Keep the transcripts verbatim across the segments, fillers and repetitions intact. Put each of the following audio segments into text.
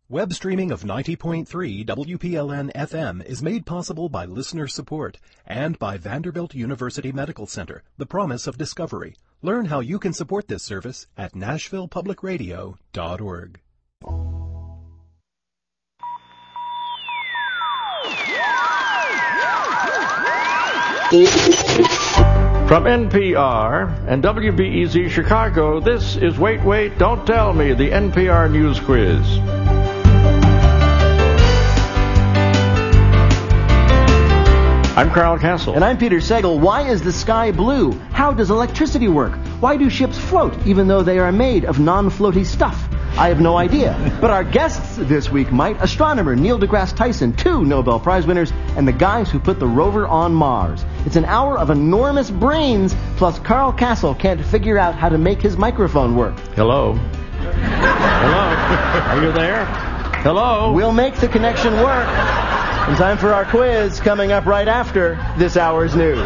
Web streaming of ninety point three W P L N F M is made possible by listener support and by Vanderbilt University Medical Center, the promise of discovery. Learn how you can support this service at nashville public radio dot org. From N P R and W B E Z Chicago, this is Wait, Wait, Don't Tell Me, the N P R News Quiz. I'm Carl Castle. And I'm Peter Sagal. Why is the sky blue? How does electricity work? Why do ships float, even though they are made of non-floaty stuff? I have no idea. But our guests this week might. Astronomer Neil deGrasse Tyson, two Nobel Prize winners, and the guys who put the rover on Mars. It's an hour of enormous brains, plus Carl Castle can't figure out how to make his microphone work. Hello. Hello. Are you there? Hello. We'll make the connection work. In time for our quiz, coming up right after this hour's news.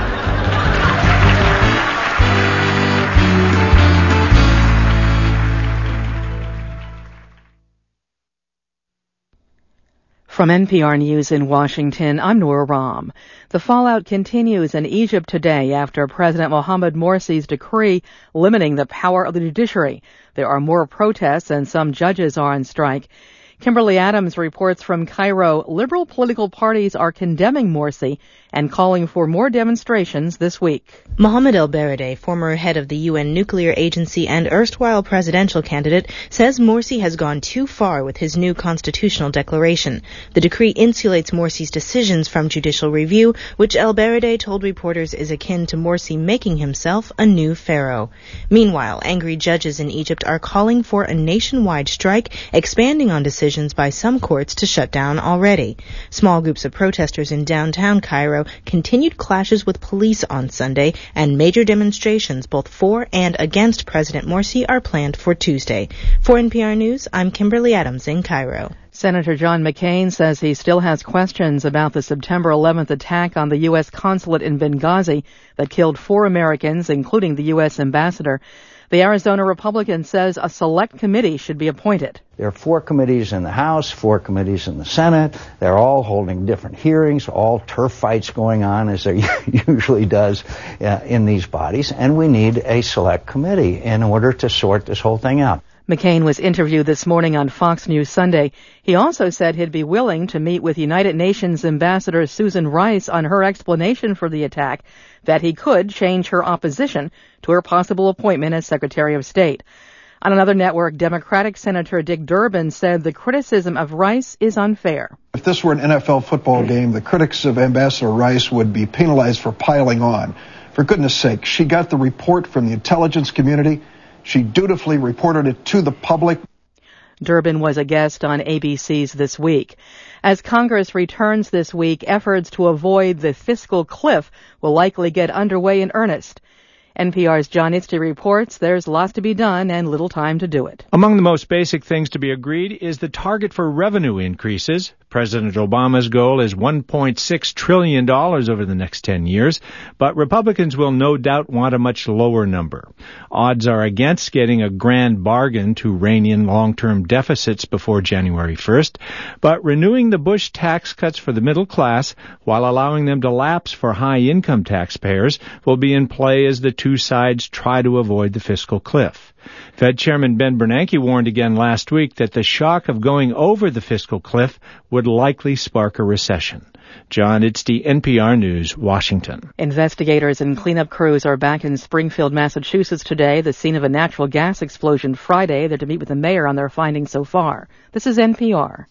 From N P R News in Washington, I'm Nora Rahm. The fallout continues in Egypt today after President Mohamed Morsi's decree limiting the power of the judiciary. There are more protests and some judges are on strike. Kimberly Adams reports from Cairo, liberal political parties are condemning Morsi and calling for more demonstrations this week. Mohamed El-Baradei, former head of the U N Nuclear Agency and erstwhile presidential candidate, says Morsi has gone too far with his new constitutional declaration. The decree insulates Morsi's decisions from judicial review, which El-Baradei told reporters is akin to Morsi making himself a new pharaoh. Meanwhile, angry judges in Egypt are calling for a nationwide strike, expanding on decisions by some courts to shut down already. Small groups of protesters in downtown Cairo continued clashes with police on Sunday, and major demonstrations both for and against President Morsi are planned for Tuesday. For N P R News, I'm Kimberly Adams in Cairo. Senator John McCain says he still has questions about the September eleventh attack on the U S consulate in Benghazi that killed four Americans, including the U S ambassador. The Arizona Republican says a select committee should be appointed. There are four committees in the House, four committees in the Senate. They're all holding different hearings, all turf fights going on, as there usually does uh, in these bodies. And we need a select committee in order to sort this whole thing out. McCain was interviewed this morning on Fox News Sunday. He also said he'd be willing to meet with United Nations Ambassador Susan Rice on her explanation for the attack, that he could change her opposition to her possible appointment as Secretary of State. On another network, Democratic Senator Dick Durbin said the criticism of Rice is unfair. If this were an N F L football game, the critics of Ambassador Rice would be penalized for piling on. For goodness sake, she got the report from the intelligence community. She dutifully reported it to the public. Durbin was a guest on A B C's This Week. As Congress returns this week, efforts to avoid the fiscal cliff will likely get underway in earnest. N P R's John Itzty reports there's lots to be done and little time to do it. Among the most basic things to be agreed is the target for revenue increases. President Obama's goal is one point six trillion dollars over the next ten years, but Republicans will no doubt want a much lower number. Odds are against getting a grand bargain to rein in long-term deficits before January first, but renewing the Bush tax cuts for the middle class while allowing them to lapse for high-income taxpayers will be in play as the two sides try to avoid the fiscal cliff. Fed Chairman Ben Bernanke warned again last week that the shock of going over the fiscal cliff would likely spark a recession. John Itzty, N P R News, Washington. Investigators and cleanup crews are back in Springfield, Massachusetts today, the scene of a natural gas explosion Friday. They're to meet with the mayor on their findings so far. This is N P R.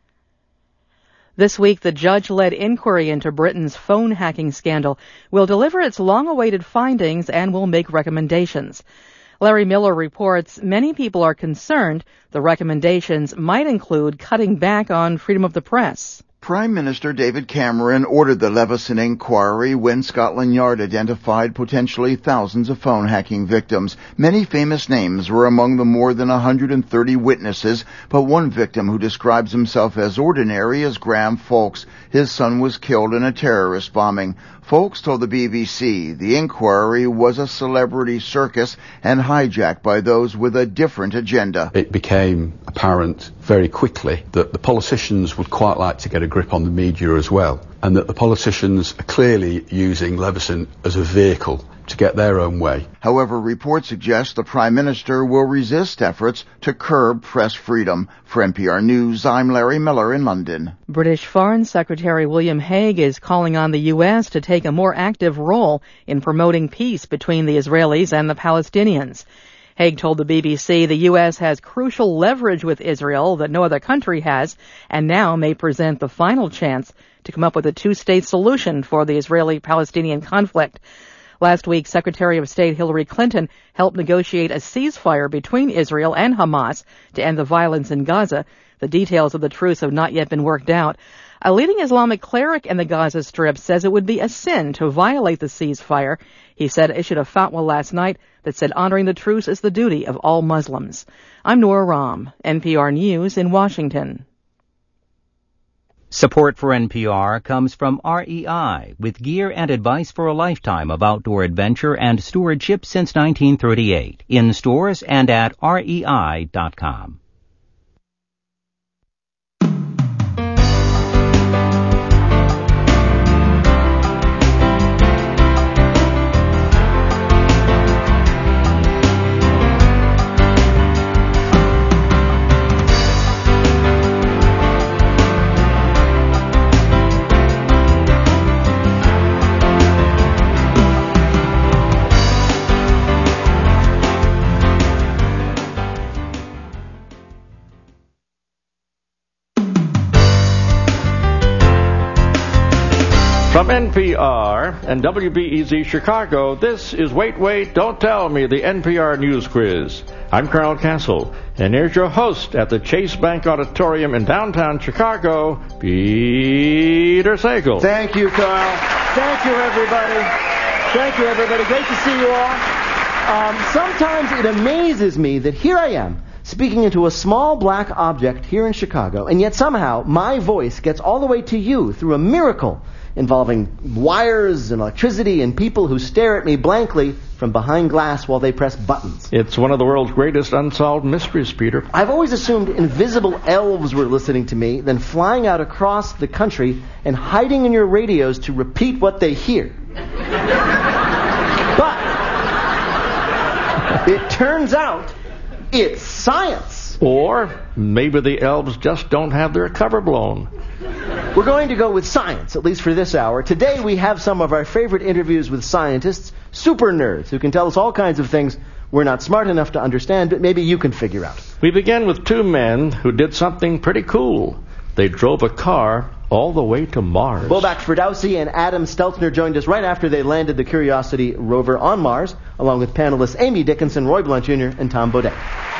This week, the judge-led inquiry into Britain's phone hacking scandal will deliver its long-awaited findings and will make recommendations. Larry Miller reports many people are concerned the recommendations might include cutting back on freedom of the press. Prime Minister David Cameron ordered the Leveson inquiry when Scotland Yard identified potentially thousands of phone hacking victims. Many famous names were among the more than one hundred thirty witnesses, but one victim who describes himself as ordinary is Graham Folks. His son was killed in a terrorist bombing. Folks told the B B C the inquiry was a celebrity circus and hijacked by those with a different agenda. It became apparent very quickly that the politicians would quite like to get a grip on the media as well, and that the politicians are clearly using Leveson as a vehicle to get their own way. However, reports suggest the Prime Minister will resist efforts to curb press freedom. For N P R News, I'm Larry Miller in London. British Foreign Secretary William Hague is calling on the U S to take a more active role in promoting peace between the Israelis and the Palestinians. Hague told the B B C the U S has crucial leverage with Israel that no other country has, and now may present the final chance to come up with a two-state solution for the Israeli-Palestinian conflict. Last week, Secretary of State Hillary Clinton helped negotiate a ceasefire between Israel and Hamas to end the violence in Gaza. The details of the truce have not yet been worked out. A leading Islamic cleric in the Gaza Strip says it would be a sin to violate the ceasefire. He said issued a fatwa last night that said honoring the truce is the duty of all Muslims. I'm Nora Rahm, N P R News in Washington. Support for N P R comes from R E I, with gear and advice for a lifetime of outdoor adventure and stewardship since nineteen thirty-eight, in stores and at R E I dot com. From N P R and W B E Z Chicago, this is Wait, Wait, Don't Tell Me, the N P R News Quiz. I'm Carl Castle, and here's your host at the Chase Bank Auditorium in downtown Chicago, Peter Sagal. Thank you, Carl. Thank you, everybody. Thank you, everybody. Great to see you all. Um, sometimes it amazes me that here I am, speaking into a small black object here in Chicago, and yet somehow my voice gets all the way to you through a miracle involving wires and electricity and people who stare at me blankly from behind glass while they press buttons. It's one of the world's greatest unsolved mysteries, Peter. I've always assumed invisible elves were listening to me, then flying out across the country and hiding in your radios to repeat what they hear. But it turns out it's science. Or maybe the elves just don't have their cover blown. We're going to go with science, at least for this hour. Today we have some of our favorite interviews with scientists, super nerds, who can tell us all kinds of things we're not smart enough to understand, but maybe you can figure out. We begin with two men who did something pretty cool. They drove a car all the way to Mars. Bobak Ferdowsi and Adam Stelzner joined us right after they landed the Curiosity rover on Mars, along with panelists Amy Dickinson, Roy Blunt Junior, and Tom Baudet.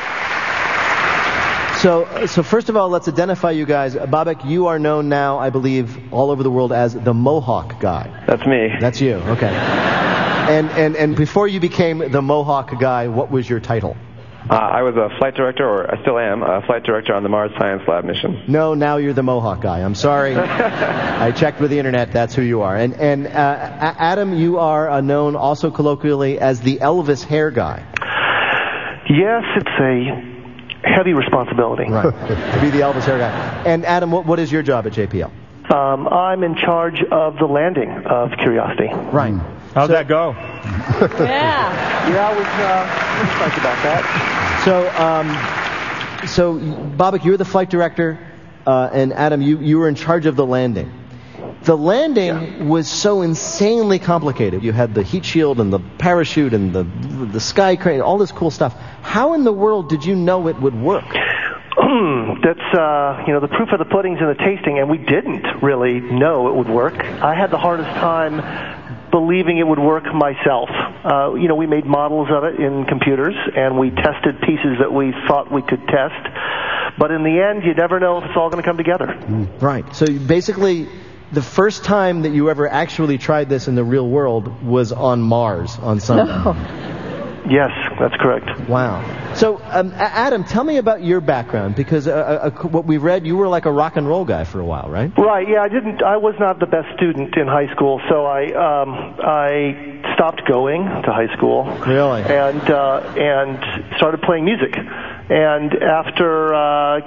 So, so first of all, let's identify you guys. Bobak, you are known now, I believe, all over the world as the Mohawk guy. That's me. That's you, okay. And, and, and before you became the Mohawk guy, what was your title? Uh, I was a flight director, or I still am, a flight director on the Mars Science Lab mission. No, now you're the Mohawk guy. I'm sorry. I checked with the internet. That's who you are. And, and uh, Adam, you are uh, known also colloquially as the Elvis hair guy. Yes, it's a heavy responsibility. Right, to be the Elvis hair guy. And Adam, what, what is your job at J P L? Um, I'm in charge of the landing of Curiosity. Right. How'd so, that go? yeah. Yeah, I was uh, excited about that. So, um, so Bobak, you're the flight director, uh, and Adam, you, you were in charge of the landing. The landing yeah. was so insanely complicated. You had the heat shield and the parachute and the the sky crane, all this cool stuff. How in the world did you know it would work? That's, uh, you know, the proof of the pudding's in the tasting, and we didn't really know it would work. I had the hardest time believing it would work myself. Uh, you know, we made models of it in computers, and we tested pieces that we thought we could test. But in the end, you never know if it's all going to come together. Right. So basically, the first time that you ever actually tried this in the real world was on Mars on something. No. Yes, that's correct. Wow. So, um, Adam, tell me about your background, because uh, uh, what we read, you were like a rock and roll guy for a while, right? Right. Yeah, I didn't. I was not the best student in high school, so I um, I stopped going to high school. Really? And uh, and started playing music. And after uh,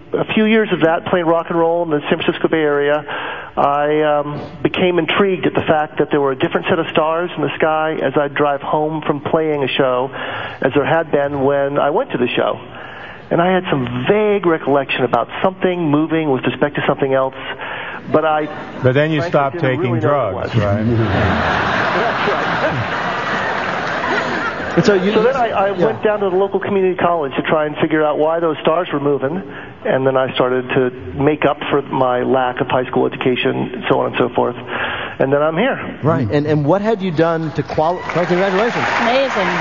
a few years of that, playing rock and roll in the San Francisco Bay Area, I um, became intrigued at the fact that there were a different set of stars in the sky as I'd drive home from playing a show as there had been when I went to the show. And I had some vague recollection about something moving with respect to something else, but I... But then you stopped taking really drugs, right? That's right. And so, you, so then I, I yeah. went down to the local community college to try and figure out why those stars were moving, and then I started to make up for my lack of high school education, so on and so forth. And then I'm here. Right. And and what had you done to qualify? Well, congratulations. Amazing.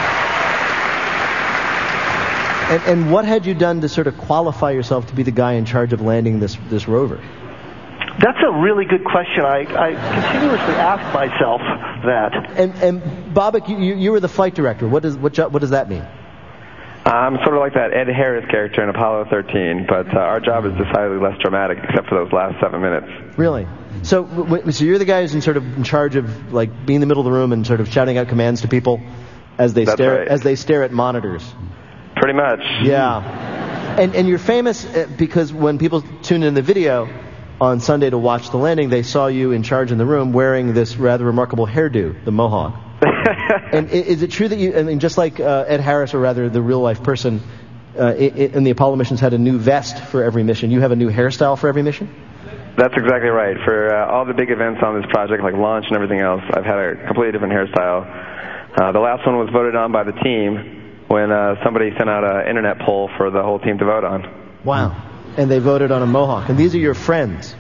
And, and what had you done to sort of qualify yourself to be the guy in charge of landing this this rover? That's a really good question. I, I continuously ask myself that. And and Bobak, you, you you were the flight director. What does what jo- what does that mean? I'm sort of like that Ed Harris character in Apollo thirteen, but uh, our job is decidedly less dramatic, except for those last seven minutes. Really? So w- so you're the guy who's in sort of in charge of like being in the middle of the room and sort of shouting out commands to people as they That's stare right. as they stare at monitors. Pretty much. Yeah. And and you're famous because when people tuned in the video on Sunday to watch the landing, they saw you in charge in the room wearing this rather remarkable hairdo, the mohawk. And is it true that you, I mean, just like uh, Ed Harris, or rather the real-life person uh, in the Apollo missions had a new vest for every mission, you have a new hairstyle for every mission? That's exactly right. For uh, all the big events on this project, like launch and everything else, I've had a completely different hairstyle. Uh, the last one was voted on by the team when uh, somebody sent out an internet poll for the whole team to vote on. Wow. And they voted on a mohawk. And these are your friends.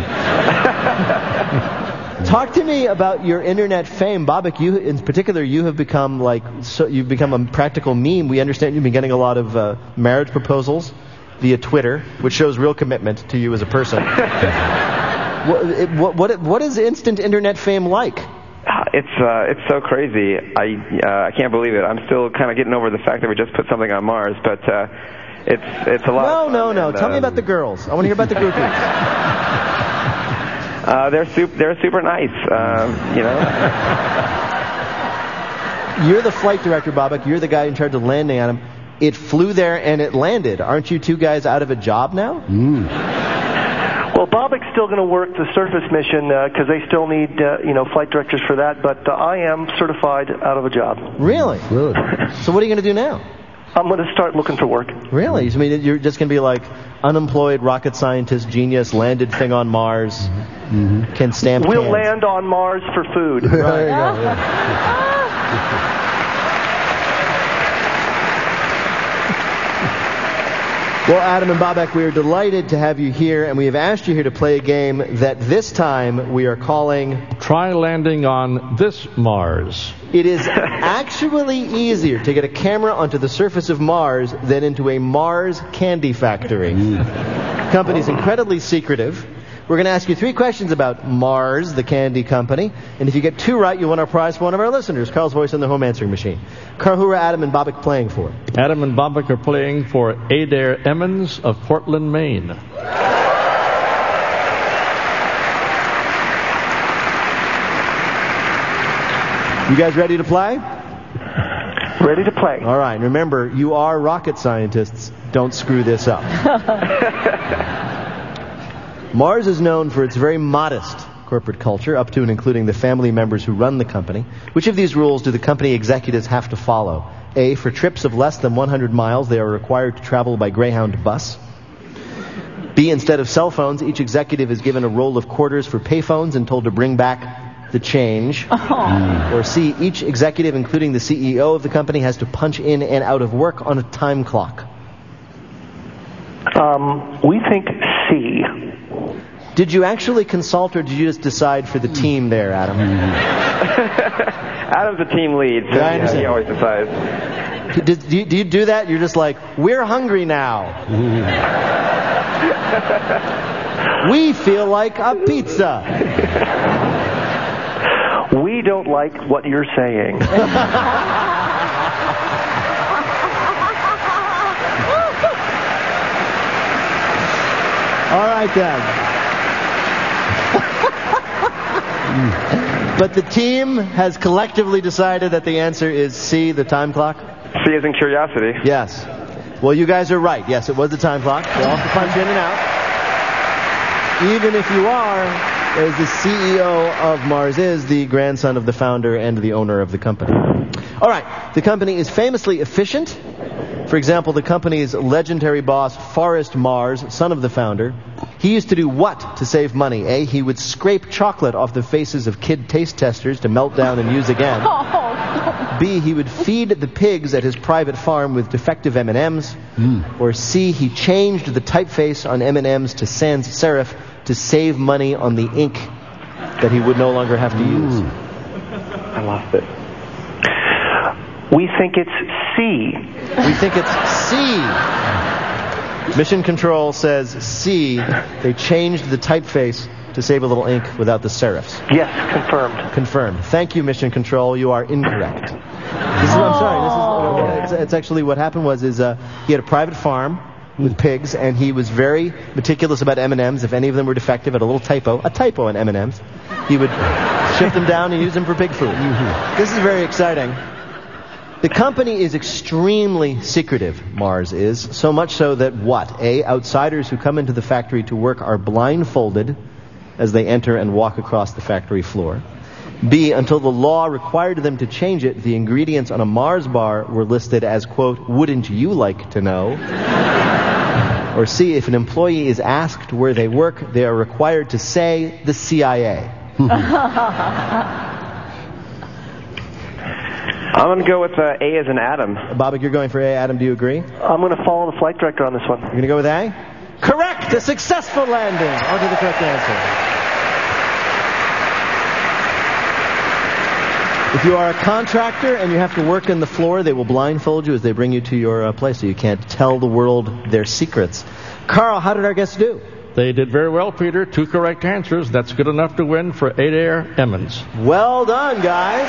Talk to me about your internet fame, Bobak. You, in particular, you have become like so. You've become a practical meme. We understand you've been getting a lot of uh, marriage proposals via Twitter, which shows real commitment to you as a person. what, it, what, what, what is instant internet fame like? It's uh, it's so crazy. I uh, I can't believe it. I'm still kind of getting over the fact that we just put something on Mars, but. Uh, It's it's a lot. No, of fun no, no. and, Tell uh, me about the girls. I want to hear about the groupies. uh, they're super. They're super nice. Um, you know. You're the flight director, Bobak. You're the guy in charge of landing on him. It flew there and it landed. Aren't you two guys out of a job now? Mm. Well, Bobak's still going to work the surface mission because uh, they still need uh, you know flight directors for that. But uh, I am certified out of a job. Really? Really? So what are you going to do now? I'm going to start looking for work. Really? I mean, you're just going to be like unemployed rocket scientist, genius, landed thing on Mars, mm-hmm. can stamp We'll cans. land on Mars for food. Right. There you go, yeah. Well, Adam and Bobak, we are delighted to have you here, and we have asked you here to play a game that this time we are calling... Try landing on this Mars. It is actually easier to get a camera onto the surface of Mars than into a Mars candy factory. The company's incredibly secretive. We're going to ask you three questions about Mars, the candy company. And if you get two right, you win our prize for one of our listeners, Carl's Voice in the Home Answering Machine. Carl, who are Adam and Bobak playing for? Adam and Bobak are playing for Adair Emmons of Portland, Maine. You guys ready to play? Ready to play. All right. Remember, you are rocket scientists. Don't screw this up. Mars is known for its very modest corporate culture, up to and including the family members who run the company. Which of these rules do the company executives have to follow? A, for trips of less than one hundred miles, they are required to travel by Greyhound bus. B, instead of cell phones, each executive is given a roll of quarters for payphones and told to bring back the change. Oh. Or C, each executive, including the C E O of the company, has to punch in and out of work on a time clock. Um, we think C. Did you actually consult, or did you just decide for the team there, Adam? Adam's the team lead, so yeah, yeah, he always decides. Do, do, you, do you do that? You're just like, we're hungry now. We feel like a pizza. We don't like what you're saying. All right, then. But the team has collectively decided that the answer is C, the time clock? C as in curiosity. Yes. Well, you guys are right. Yes, it was the time clock. You'll have to punch in and out. Even if you are, as the C E O of Mars is, the grandson of the founder and the owner of the company. All right. The company is famously efficient. For example, the company's legendary boss, Forrest Mars, son of the founder, he used to do what to save money? A, he would scrape chocolate off the faces of kid taste testers to melt down and use again. B, he would feed the pigs at his private farm with defective M and M's. Mm. Or C, he changed the typeface on M and M's to sans serif to save money on the ink that he would no longer have to use. I lost it. We think it's C. We think it's C. Mission Control says C. They changed the typeface to save a little ink without the serifs. Yes, confirmed. Confirmed. Thank you, Mission Control. You are incorrect. This is, I'm sorry. This is. It's, it's actually what happened was is uh, he had a private farm with pigs, and he was very meticulous about M and M's. If any of them were defective, had a little typo, a typo in M and M's, he would ship them down and use them for pig food. Mm-hmm. This is very exciting. The company is extremely secretive, Mars is, so much so that what? A, outsiders who come into the factory to work are blindfolded as they enter and walk across the factory floor. B, until the law required them to change it, the ingredients on a Mars bar were listed as, quote, wouldn't you like to know? Or C, if an employee is asked where they work, they are required to say the C I A. I'm going to go with uh, A as in Adam. Bobak, you're going for A. Adam, do you agree? I'm going to follow the flight director on this one. You're going to go with A? Correct! A successful landing. On to the correct answer. If you are a contractor and you have to work in the floor, they will blindfold you as they bring you to your uh, place so you can't tell the world their secrets. Carl, how did our guests do? They did very well, Peter. Two correct answers. That's good enough to win for Adair Emmons. Well done, guys.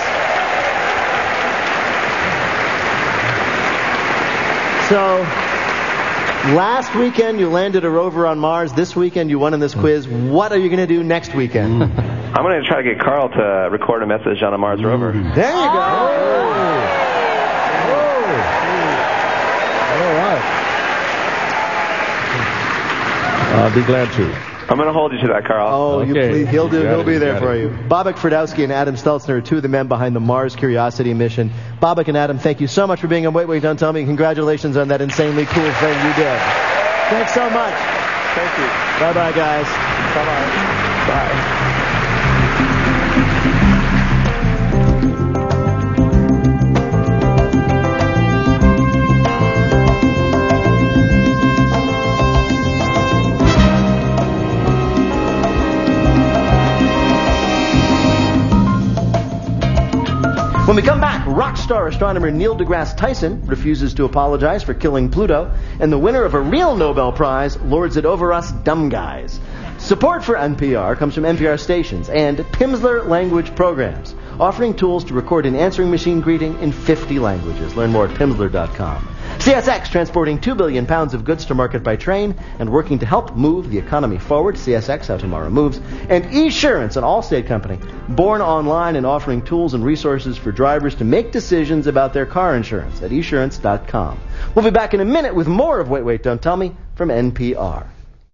So, last weekend you landed a rover on Mars. This weekend you won in this quiz. What are you going to do next weekend? I'm going to try to get Carl to record a message on a Mars rover. There you go. Oh. Oh. All right. I'll be glad to. I'm going to hold you to that, Carl. Oh, okay. you please. He'll do. He'll it, be there for it. you. Bobak Ferdowski and Adam Stelzner are two of the men behind the Mars Curiosity mission. Bobak and Adam, thank you so much for being on Wait, Wait, Don't Tell Me. Congratulations on that insanely cool thing you did. Thanks so much. Thank you. Bye-bye, guys. Bye-bye. Bye. When we come back, rock star astronomer Neil deGrasse Tyson refuses to apologize for killing Pluto, and the winner of a real Nobel Prize lords it over us dumb guys. Support for N P R comes from N P R stations and Pimsleur Language Programs, offering tools to record an answering machine greeting in fifty languages. Learn more at pimsleur dot com. C S X, transporting two billion pounds of goods to market by train and working to help move the economy forward. C S X, How Tomorrow Moves. And Esurance, an Allstate company, born online and offering tools and resources for drivers to make decisions about their car insurance at esurance dot com. We'll be back in a minute with more of Wait, Wait, Don't Tell Me from N P R.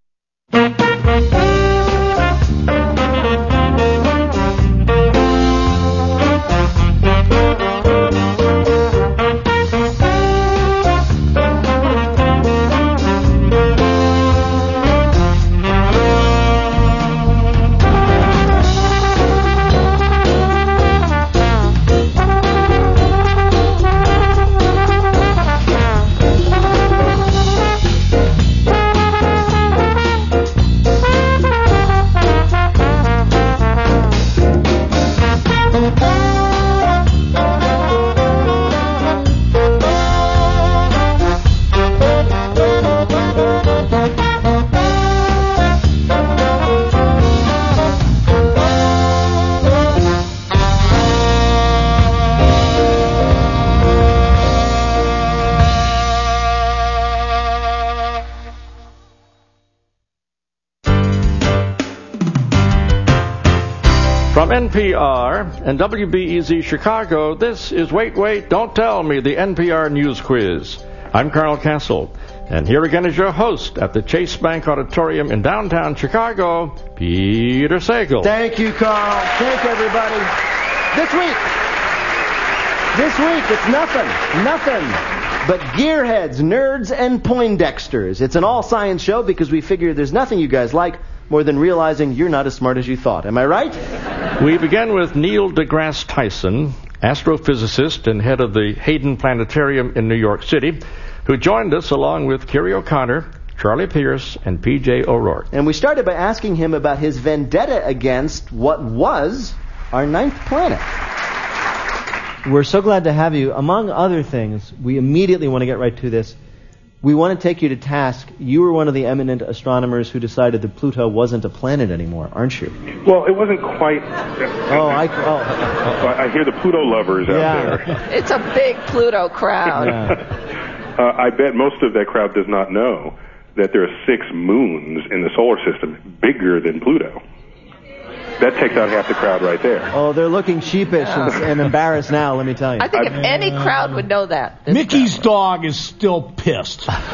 From N P R and W B E Z Chicago, this is Wait, Wait, Don't Tell Me, the N P R News Quiz. I'm Carl Castle, and here again is your host at the Chase Bank Auditorium in downtown Chicago, Peter Sagal. Thank you, Carl. Thank everybody. This week, this week, it's nothing, nothing but gearheads, nerds, and Poindexters. It's an all-science show because we figure there's nothing you guys like more than realizing you're not as smart as you thought. Am I right? We begin with Neil deGrasse Tyson, astrophysicist and head of the Hayden Planetarium in New York City, who joined us along with Kerry O'Connor, Charlie Pierce, and P J O'Rourke. And we started by asking him about his vendetta against what was our ninth planet. We're so glad to have you. Among other things, we immediately want to get right to this. We want to take you to task. You were one of the eminent astronomers who decided that Pluto wasn't a planet anymore, aren't you? Well, it wasn't quite... Oh, I... Oh. I hear the Pluto lovers out yeah. there. It's a big Pluto crowd. Yeah. uh, I bet most of that crowd does not know that there are six moons in the solar system bigger than Pluto. That takes out half the crowd right there. Oh, they're looking sheepish Yeah. and, and embarrassed now, let me tell you. I think if any crowd would know that. Mickey's dog is still pissed. This,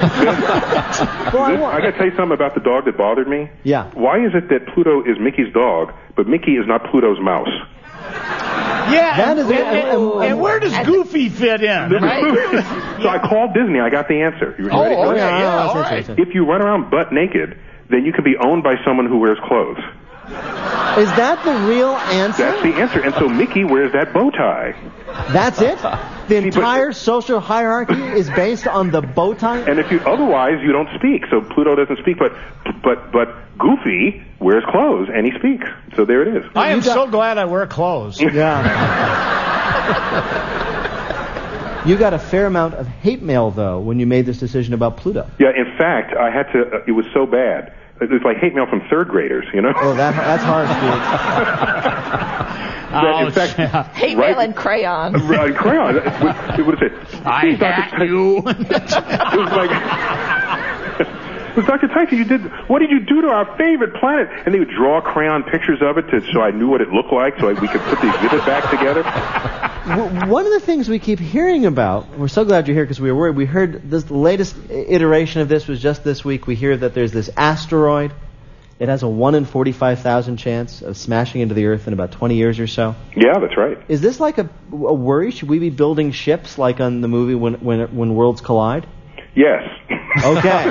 I got to tell you something about the dog that bothered me. Yeah. Why is it that Pluto is Mickey's dog, but Mickey is not Pluto's mouse? Yeah, That and, is a- and, um, and where does Goofy fit in? Right? So I called Disney. I got the answer. You Oh, ready for okay, it? yeah, yeah, all right. If you run around butt naked, then you can be owned by someone who wears clothes. Is that the real answer? That's the answer. And so Mickey wears that bow tie. That's it? The entire social hierarchy is based on the bow tie? And if you otherwise, you don't speak. So Pluto doesn't speak, but but but Goofy wears clothes and he speaks. So there it is. I am so glad I wear clothes. Yeah. You got a fair amount of hate mail, though, when you made this decision about Pluto. Yeah, in fact, I had to, uh, it was so bad. It was like hate mail from third graders, you know? Oh, that, that's harsh, That, in fact, Hate right, mail and crayon. Uh, crayon. It would, it would have said, I "Please, Doctor hate you." It was like, it was Doctor Tyson, you did, what did you do to our favorite planet? And they would draw crayon pictures of it to, so I knew what it looked like, so I, we could put the exhibit back together. One of the things we keep hearing about, we're so glad you're here because we were worried, we heard this, the latest iteration of this was just this week. We hear that there's this asteroid. It has a one in forty-five thousand chance of smashing into the Earth in about twenty years or so. Yeah, that's right. Is this like a, a worry? Should we be building ships like on the movie When When, when Worlds Collide? Yes. Okay.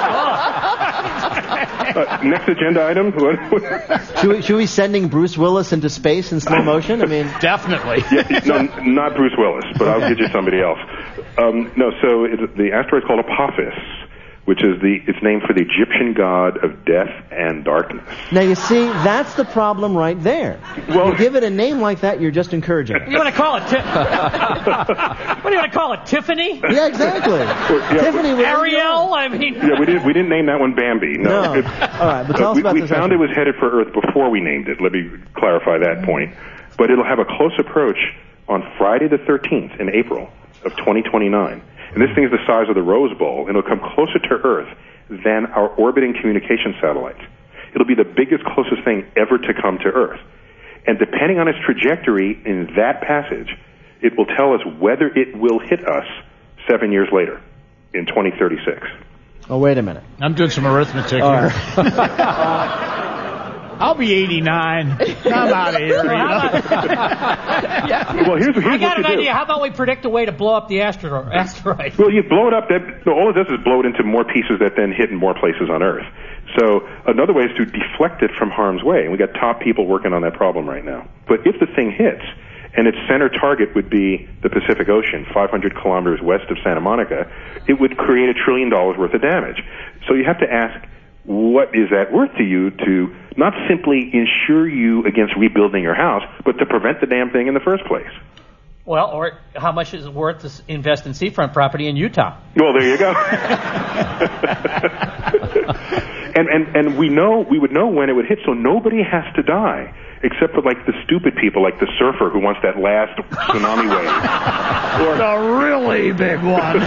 uh, next agenda item. should, we, should we be sending Bruce Willis into space in slow motion? I mean, definitely. Yeah, no, not Bruce Willis, but I'll get you somebody else. Um, no, so it, the asteroid's called Apophis, which is the it's named for the Egyptian god of death and darkness. Now you see, that's the problem right there. Well, you give it a name like that, you're just encouraging it. You want to call it? Ti- what do you want to call it? Tiffany? Yeah, exactly. Well, yeah, Tiffany. we, Ariel? I mean. Yeah, we didn't we didn't name that one Bambi. No. No. All right, but tell uh, us we, about we this. found asteroid. it was headed for Earth before we named it. Let me clarify that point. But it'll have a close approach on Friday the thirteenth in April of twenty twenty-nine. And this thing is the size of the Rose Bowl, and it'll come closer to Earth than our orbiting communication satellites. It'll be the biggest, closest thing ever to come to Earth. And depending on its trajectory in that passage, it will tell us whether it will hit us seven years later, in twenty thirty-six. Oh, wait a minute. I'm doing some arithmetic All here. right. I'll be eighty-nine. I'm out of here. You know? Yeah. Well, here's, here's I got what an you do. idea. How about we predict a way to blow up the astro- asteroid? Well, you blow it up. That no, all it does is blow it into more pieces that then hit in more places on Earth. So another way is to deflect it from harm's way. And we got top people working on that problem right now. But if the thing hits, and its center target would be the Pacific Ocean, five hundred kilometers west of Santa Monica, it would create a trillion dollars worth of damage. So you have to ask, what is that worth to you to not simply insure you against rebuilding your house, but to prevent the damn thing in the first place? Well, or how much is it worth to s- invest in seafront property in Utah? Well, there you go. and, and, and we know, we would know when it would hit, so nobody has to die, except for like the stupid people, like the surfer who wants that last tsunami wave. Or the really big one.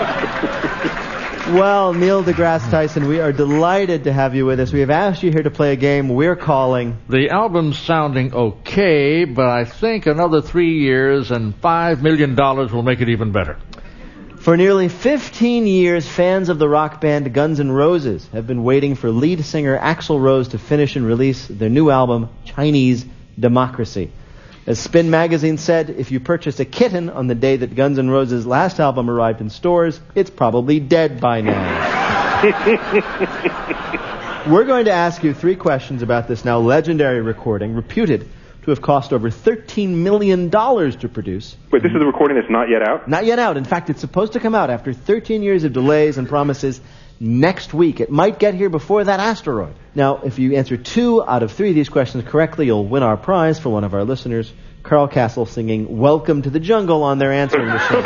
Well, Neil deGrasse Tyson, we are delighted to have you with us. We have asked you here to play a game we're calling... The album's sounding okay, but I think another three years and five million dollars will make it even better. For nearly fifteen years, fans of the rock band Guns N' Roses have been waiting for lead singer Axl Rose to finish and release their new album, Chinese Democracy. As Spin Magazine said, if you purchased a kitten on the day that Guns N' Roses' last album arrived in stores, it's probably dead by now. We're going to ask you three questions about this now legendary recording, reputed to have cost over thirteen million dollars to produce. Wait, this is the recording that's not yet out? Not yet out. In fact, it's supposed to come out after thirteen years of delays and promises next week. It might get here before that asteroid. Now, if you answer two out of three of these questions correctly, you'll win our prize for one of our listeners, Carl Castle, singing Welcome to the Jungle on their answering machine.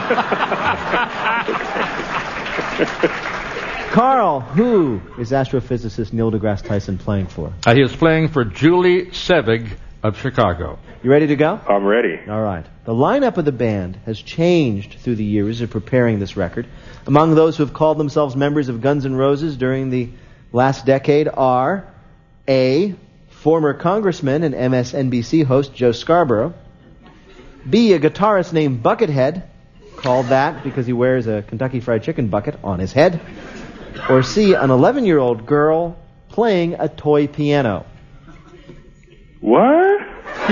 Carl, who is astrophysicist Neil deGrasse Tyson playing for? Uh, he is playing for Julie Sevig of Chicago. You ready to go? I'm ready. All right. The lineup of the band has changed through the years of preparing this record. Among those who have called themselves members of Guns N' Roses during the last decade are A, former congressman and M S N B C host Joe Scarborough, B, a guitarist named Buckethead, called that because he wears a Kentucky Fried Chicken bucket on his head, or C, an eleven-year-old girl playing a toy piano. What?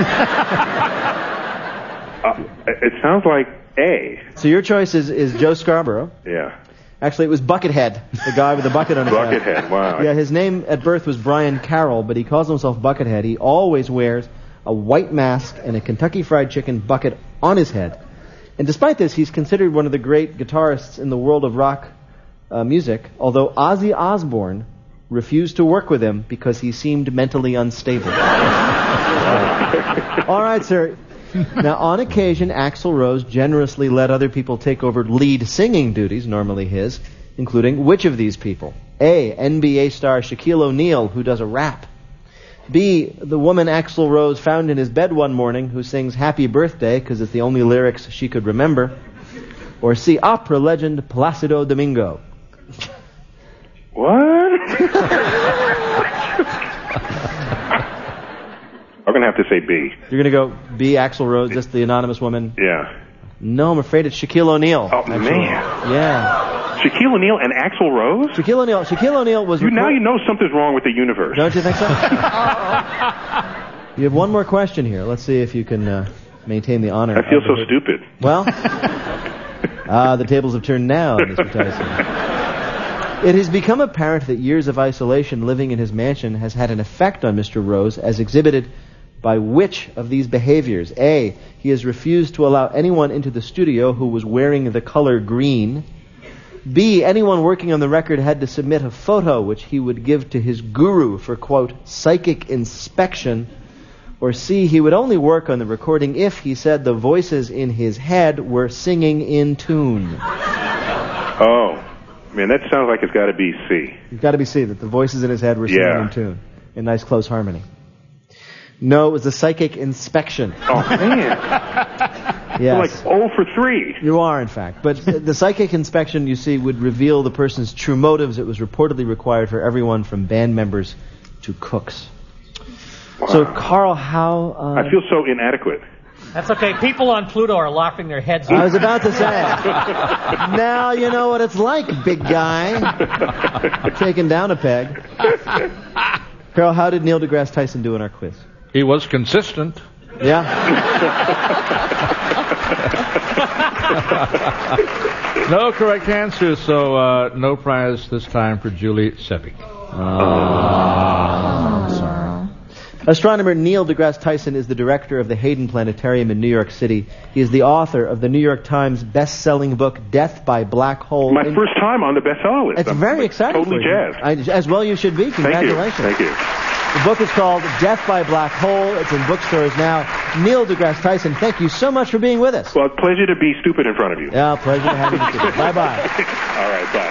uh, it sounds like A. So your choice is, is Joe Scarborough. Yeah. Actually, it was Buckethead, the guy with the bucket on his head. Buckethead, wow. Yeah, his name at birth was Brian Carroll, but he calls himself Buckethead. He always wears a white mask and a Kentucky Fried Chicken bucket on his head. And despite this, he's considered one of the great guitarists in the world of rock uh, music, although Ozzy Osbourne refused to work with him because he seemed mentally unstable. All right, sir. Now, on occasion, Axl Rose generously let other people take over lead singing duties, normally his, including which of these people? A, N B A star Shaquille O'Neal, who does a rap. B, the woman Axl Rose found in his bed one morning who sings Happy Birthday because it's the only lyrics she could remember. Or C, opera legend Placido Domingo. What? I'm going to have to say B. You're going to go B, Axl Rose, just the anonymous woman? Yeah. No, I'm afraid it's Shaquille O'Neal. Oh, actually. man. Yeah. Shaquille O'Neal and Axl Rose? Shaquille O'Neal. Shaquille O'Neal was... You, record- now you know something's wrong with the universe. Don't you think so? You have one more question here. Let's see if you can uh, maintain the honor. I feel so stupid. Well, ah, uh, the tables have turned now, Mister Tyson. It has become apparent that years of isolation living in his mansion has had an effect on Mister Rose, as exhibited by which of these behaviors? A, he has refused to allow anyone into the studio who was wearing the color green. B, anyone working on the record had to submit a photo which he would give to his guru for, quote, psychic inspection. Or C, he would only work on the recording if, he said, the voices in his head were singing in tune. Oh, man, that sounds like it's got to be C. It's got to be C, that the voices in his head were singing Yeah. in tune. In nice close harmony. No, it was a psychic inspection. Oh, man. Yes. You're like oh for three. You are, in fact. But the psychic inspection, you see, would reveal the person's true motives. It was reportedly required for everyone from band members to cooks. Wow. So, Carl, how... Uh, I feel so inadequate. That's okay. People on Pluto are laughing their heads off. I was about to say. Now you know what it's like, big guy. Taking down a peg. Carl, how did Neil deGrasse Tyson do in our quiz? He was consistent. Yeah? No correct answers, so uh, no prize this time for Julie Sevig. Oh, sorry. Astronomer Neil deGrasse Tyson is the director of the Hayden Planetarium in New York City. He is the author of the New York Times best-selling book, Death by Black Hole. My in- first time on the bestseller list. It's I'm very like exciting Totally for you. jazzed. I, as well you should be. Congratulations. Thank you. Thank you. The book is called Death by Black Hole. It's in bookstores now. Neil deGrasse Tyson, thank you so much for being with us. Well, pleasure to be stupid in front of you. Yeah, pleasure to have you. Bye-bye. All right, bye.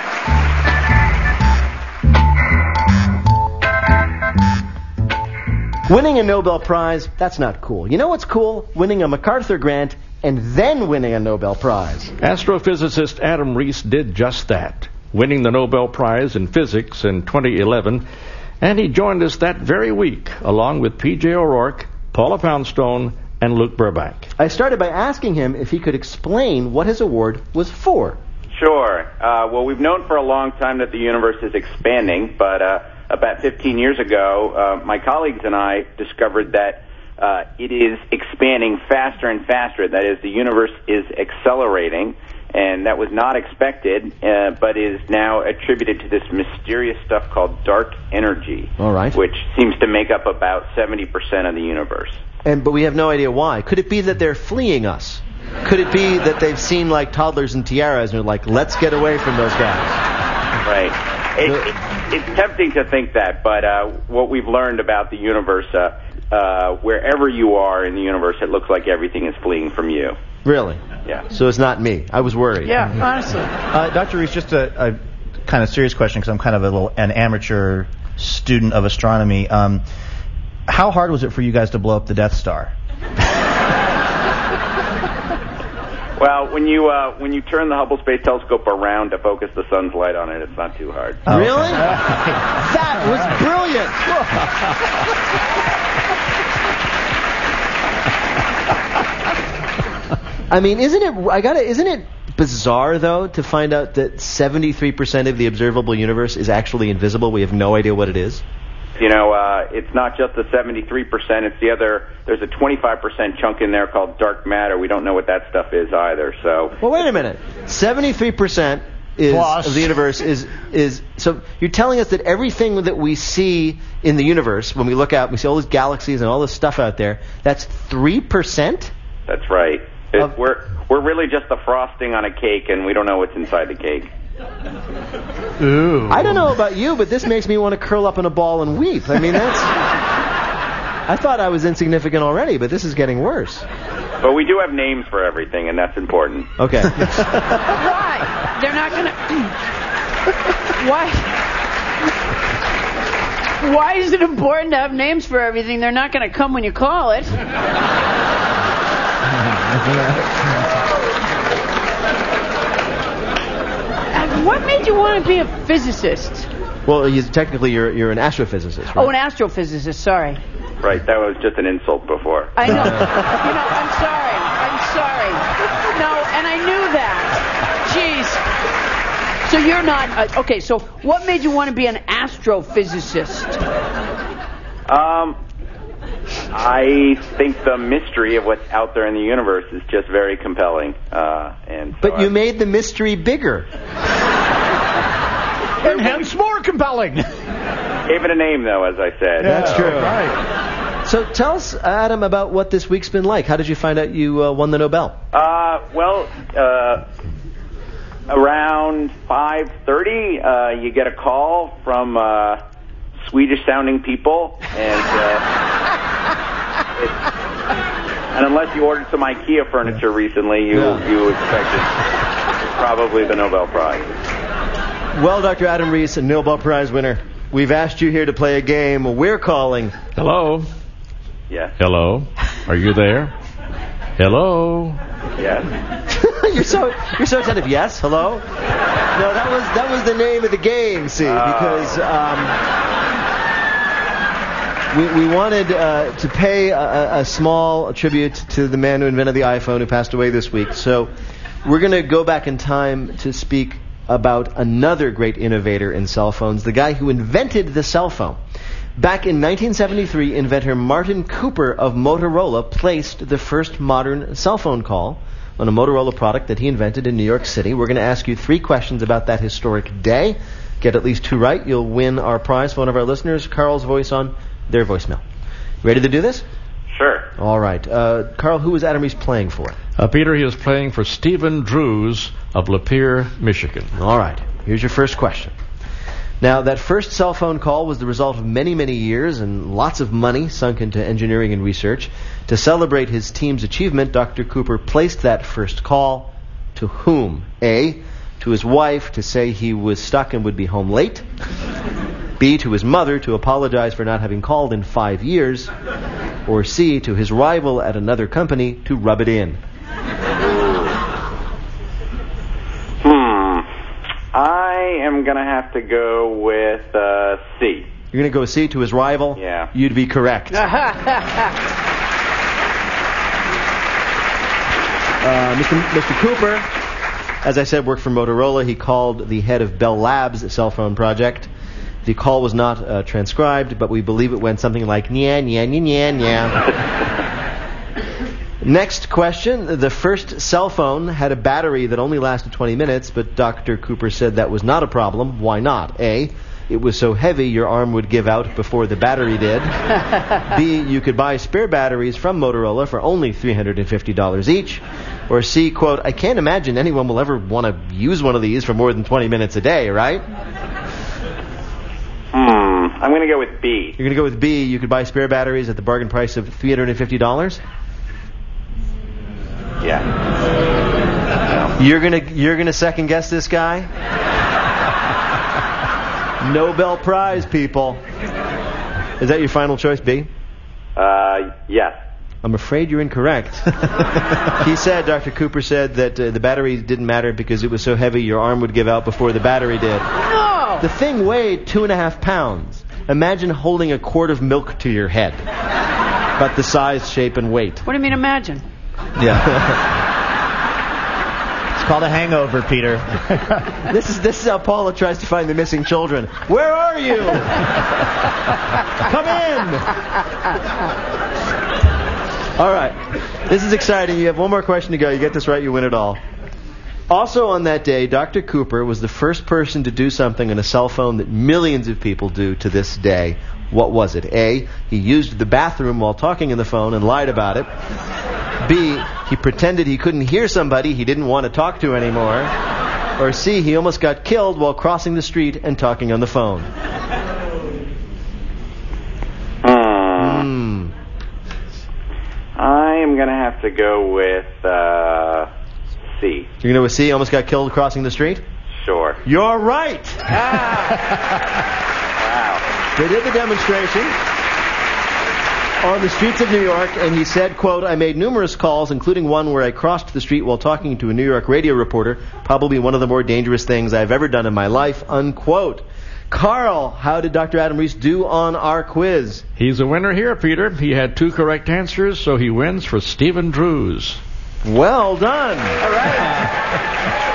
Winning a Nobel Prize, that's not cool. You know what's cool? Winning a MacArthur grant and then winning a Nobel Prize. Astrophysicist Adam Rees did just that, winning the Nobel Prize in Physics in twenty eleven, and he joined us that very week, along with P J O'Rourke, Paula Poundstone, and Luke Burbank. I started by asking him if he could explain what his award was for. Sure. Uh, well, we've known for a long time that the universe is expanding, but uh, about fifteen years ago, uh, my colleagues and I discovered that uh, it is expanding faster and faster. That is, the universe is accelerating, and that was not expected, uh, but is now attributed to this mysterious stuff called dark energy, All right. which seems to make up about seventy percent of the universe. And but we have no idea why. Could it be that they're fleeing us? Could it be that they've seen like toddlers and tiaras and they're like, let's get away from those guys? Right. It, it, it's tempting to think that, but uh, what we've learned about the universe, uh, uh, wherever you are in the universe, it looks like everything is fleeing from you. Really? Yeah. So it's not me. I was worried. Yeah, honestly. Uh, Doctor Reese, just a, a kind of serious question because I'm kind of a little an amateur student of astronomy. Um, how hard was it for you guys to blow up the Death Star? Well, when you uh, when you turn the Hubble Space Telescope around to focus the sun's light on it, it's not too hard. Oh, really? That was brilliant. I mean, isn't it? I gotta. Isn't it bizarre though to find out that seventy-three percent of the observable universe is actually invisible? We have no idea what it is. You know, uh, it's not just the seventy-three percent, it's the other, there's a twenty-five percent chunk in there called dark matter. We don't know what that stuff is either, so. Well, wait a minute. seventy-three percent is Plus. of the universe is, is, so you're telling us that everything that we see in the universe, when we look out, we see all these galaxies and all this stuff out there, that's three percent? That's right. It, we're, we're really just the frosting on a cake, and we don't know what's inside the cake. Ooh. I don't know about you, but this makes me want to curl up in a ball and weep. I mean, that's... I thought I was insignificant already, but this is getting worse. But we do have names for everything, and that's important. Okay. Why? They're not going to... Why? Why is it important to have names for everything? They're not going to come when you call it. What made you want to be a physicist? Well, you, technically, you're you're an astrophysicist, right? Oh, an astrophysicist, sorry. Right, that was just an insult before. I know. You know, I'm sorry. I'm sorry. No, and I knew that. Jeez. So you're not... Uh, okay, so what made you want to be an astrophysicist? Um... I think the mystery of what's out there in the universe is just very compelling. Uh, and so but you I, made the mystery bigger. And hence more compelling. Gave it a name, though, as I said. That's so. true. Right. So tell us, Adam, about what this week's been like. How did you find out you uh, won the Nobel? Uh, well, uh, around five thirty, uh, you get a call from uh, Swedish-sounding people, and... Uh, It, and unless you ordered some IKEA furniture recently, you yeah. you expected probably the Nobel Prize. Well, Doctor Adam Reese, a Nobel Prize winner, we've asked you here to play a game we're calling... Hello? Yes. Hello? Are you there? Hello? Yes. you're so you're so attentive. Yes? Hello? No, that was that was the name of the game, see, uh, because... Um, We, we wanted uh, to pay a, a small tribute to the man who invented the iPhone, who passed away this week. So we're going to go back in time to speak about another great innovator in cell phones, the guy who invented the cell phone. Back in nineteen seventy-three, inventor Martin Cooper of Motorola placed the first modern cell phone call on a Motorola product that he invented in New York City. We're going to ask you three questions about that historic day. Get at least two right, you'll win our prize for one of our listeners, Carl's voice on their voicemail. Ready to do this? Sure. All right. Uh, Carl, who is Adam Reese playing for? Uh, Peter, he is playing for Stephen Drews of Lapeer, Michigan. All right. Here's your first question. Now, that first cell phone call was the result of many, many years and lots of money sunk into engineering and research. To celebrate his team's achievement, Doctor Cooper placed that first call to whom? A, to his wife to say he was stuck and would be home late. B, to his mother to apologize for not having called in five years. Or C, to his rival at another company to rub it in. Hmm. I am going to have to go with uh, C. You're going to go with C, to his rival? Yeah. You'd be correct. uh, Mister Mister Cooper, as I said, worked for Motorola. He called the head of Bell Labs cell phone project. The call was not uh, transcribed, but we believe it went something like nya, nya, nya, nya, nya. Next question. The first cell phone had a battery that only lasted twenty minutes, but Doctor Cooper said that was not a problem. Why not? A, it was so heavy your arm would give out before the battery did. B, you could buy spare batteries from Motorola for only three hundred fifty dollars each. Or C, quote, I can't imagine anyone will ever want to use one of these for more than twenty minutes a day, right? Hmm, I'm going to go with B. You're going to go with B. You could buy spare batteries at the bargain price of three hundred fifty dollars? Yeah. You're going to you're going to second guess this guy? Nobel Prize, people. Is that your final choice, B? Uh, yes. I'm afraid you're incorrect. He said, Doctor Cooper said, that uh, the battery didn't matter because it was so heavy your arm would give out before the battery did. No! The thing weighed two and a half pounds. Imagine holding a quart of milk to your head. About the size, shape, and weight. What do you mean imagine? Yeah. It's called a hangover, Peter. This is this is how Paula tries to find the missing children. Where are you? Come in! All right. This is exciting. You have one more question to go. You get this right, you win it all. Also on that day, Doctor Cooper was the first person to do something on a cell phone that millions of people do to this day. What was it? A, he used the bathroom while talking on the phone and lied about it. B, he pretended he couldn't hear somebody he didn't want to talk to anymore. Or C, he almost got killed while crossing the street and talking on the phone. Hmm. I am going to have to go with uh, C. You're going to go with C, almost got killed crossing the street? Sure. You're right! Wow. They did the demonstration on the streets of New York, and he said, quote, I made numerous calls, including one where I crossed the street while talking to a New York radio reporter, probably one of the more dangerous things I've ever done in my life, unquote. Carl, how did Doctor Adam Reese do on our quiz? He's a winner here, Peter. He had two correct answers, so he wins for Stephen Drews. Well done. All right.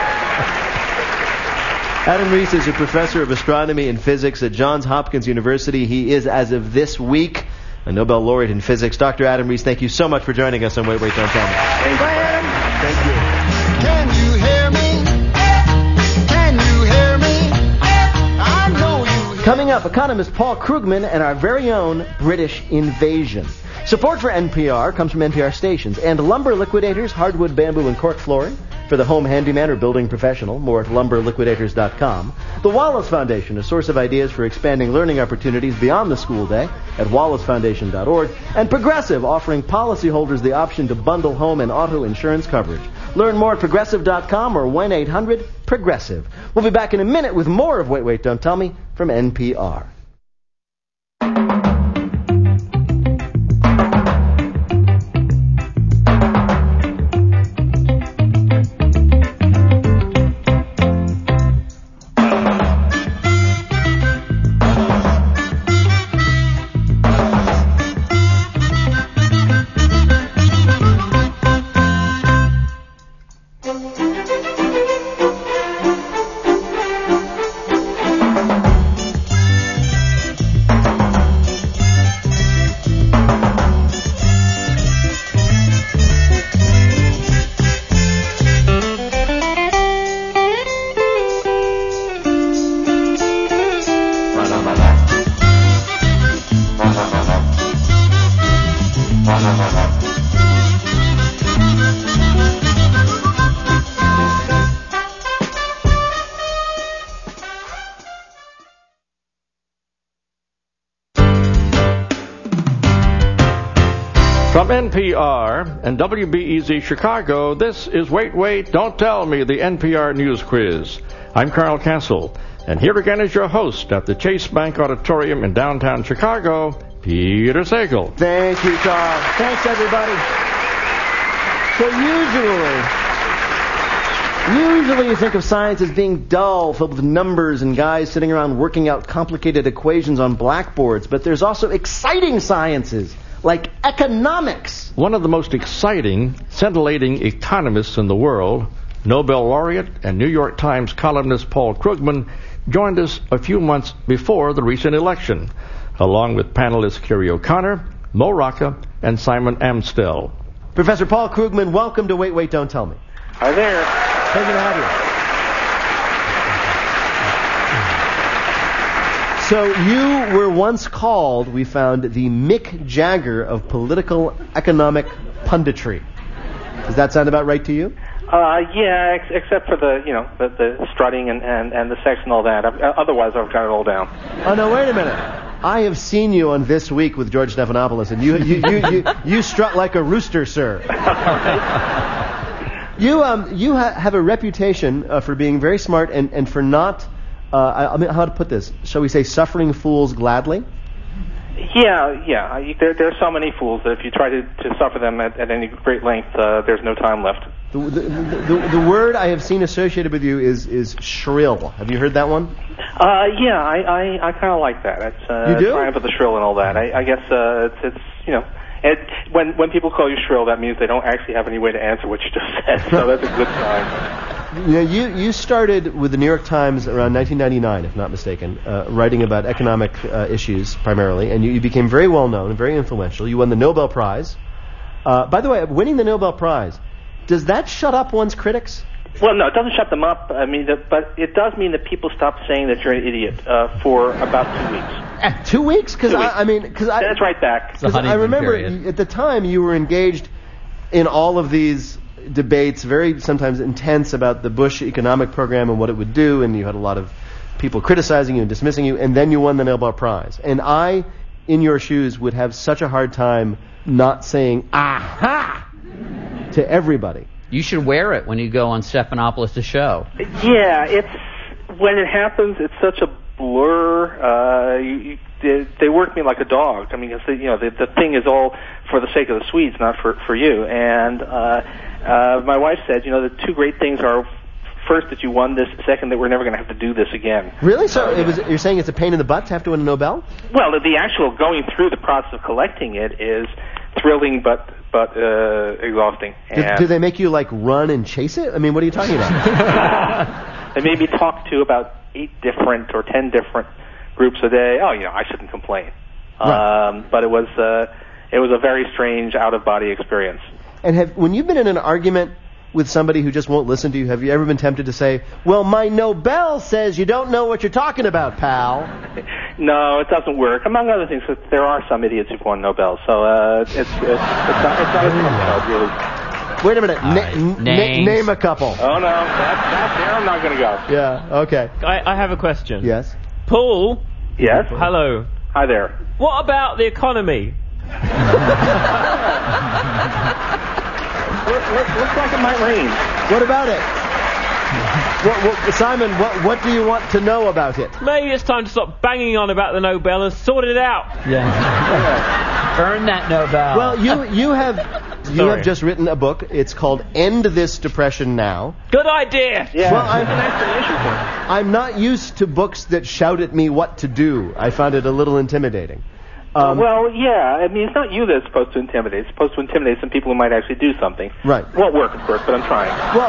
Adam Reese is a professor of astronomy and physics at Johns Hopkins University. He is, as of this week, a Nobel laureate in physics. Doctor Adam Reese, thank you so much for joining us on Wait, Wait, Don't Tell Me. Thank you. Thank you. Can you hear me? Can you hear me? I know you hear. Coming up, economist Paul Krugman and our very own British invasion. Support for N P R comes from N P R stations and Lumber Liquidators, hardwood, bamboo, and cork flooring for the home handyman or building professional. More at lumber liquidators dot com. The Wallace Foundation, a source of ideas for expanding learning opportunities beyond the school day at wallace foundation dot org. And Progressive, offering policyholders the option to bundle home and auto insurance coverage. Learn more at progressive dot com or one eight hundred progressive. We'll be back in a minute with more of Wait, Wait, Don't Tell Me from N P R. From N P R and W B E Z Chicago, this is Wait, Wait, Don't Tell Me, the N P R News Quiz. I'm Carl Castle, and here again is your host at the Chase Bank Auditorium in downtown Chicago, Peter Sagal. Thank you, Carl. Thanks, everybody. So usually, usually you think of science as being dull, filled with numbers and guys sitting around working out complicated equations on blackboards, but there's also exciting sciences, like economics. One of the most exciting, scintillating economists in the world Nobel laureate and New York Times columnist Paul Krugman joined us a few months before the recent election, along with panelists Kerry O'Connor, Mo Rocca, and Simon Amstel. Professor Paul Krugman, welcome to Wait, Wait, Don't Tell Me. Hi there. Pleasure to have you. So you were once called, we found, the Mick Jagger of political economic punditry. Does that sound about right to you? Uh, yeah, ex- except for the, you know, the, the strutting and, and, and the sex and all that. I've, uh, otherwise, I've got it all down. Oh, no, wait a minute. I have seen you on This Week with George Stephanopoulos, and you you, you, you, you strut like a rooster, sir. you um you ha- have a reputation uh, for being very smart and, and for not, uh, I, I mean, how to put this, shall we say, suffering fools gladly? Yeah, yeah. I, there, there are so many fools that if you try to, to suffer them at, at any great length, uh, there's no time left. The, the, the, the word I have seen associated with you is, is shrill. Have you heard that one? Uh, yeah, I, I, I kind of like that. It's uh, You do? Triumph of the Shrill and all that. I, I guess uh, it's, it's, you know, it, when when people call you shrill, that means they don't actually have any way to answer what you just said, so that's a good sign. You know, you, you started with the New York Times around nineteen ninety-nine, if not mistaken, uh, writing about economic uh, issues primarily, and you, you became very well known and very influential. You won the Nobel Prize. Uh, by the way, winning the Nobel Prize, does that shut up one's critics? Well, no, it doesn't shut them up. I mean, the, but it does mean that people stop saying that you're an idiot uh, for about two weeks. Two weeks? Because I, I mean, because I that's right back. Because I remember y- at the time you were engaged in all of these debates, very sometimes intense, about the Bush economic program and what it would do, and you had a lot of people criticizing you and dismissing you, and then you won the Nobel Prize. And I, in your shoes, would have such a hard time not saying "aha" to everybody. You should wear it when you go on Stephanopoulos' show. Yeah, it's when it happens, it's such a blur. Uh, you, you, they, they work me like a dog. I mean, it's, you know, the, the thing is all for the sake of the Swedes, not for for you. And uh, uh, my wife said, you know, the two great things are, first, that you won this, second, that we're never going to have to do this again. Really? So it was, you're saying it's a pain in the butt to have to win a Nobel? Well, the, the actual going through the process of collecting it is thrilling, but but uh, exhausting. Do, And do they make you like run and chase it? I mean, what are you talking about? they made me talk to about eight different or ten different groups a day. Oh, you know, I shouldn't complain. Right. Um, but it was uh, it was a very strange out of body experience. And have when you've been in an argument with somebody who just won't listen to you, have you ever been tempted to say, well, my Nobel says you don't know what you're talking about, pal? No, it doesn't work. Among other things, there are some idiots who've won Nobel, so uh, it's, it's, it's, not, it's not as tough, really. Wait a minute. Na- n- Names. name a couple. Oh, no, that, that, there I'm not going to go. Yeah, okay. I, I have a question. Yes. Paul? Yes? Hello. Hi there. What about the economy? Look, look, looks like it might rain. What about it? What, what, Simon, what, what do you want to know about it? Maybe it's time to stop banging on about the Nobel and sort it out. Yeah. Earn that Nobel. Well, you you have you Sorry. have just written a book. It's called End This Depression Now. Good idea. Yeah. Well, I'm, I'm not used to books that shout at me what to do. I found it a little intimidating. Um, well, yeah. I mean, it's not you that's supposed to intimidate. It's supposed to intimidate some people who might actually do something. Right. Won't work, of course, but I'm trying. Well,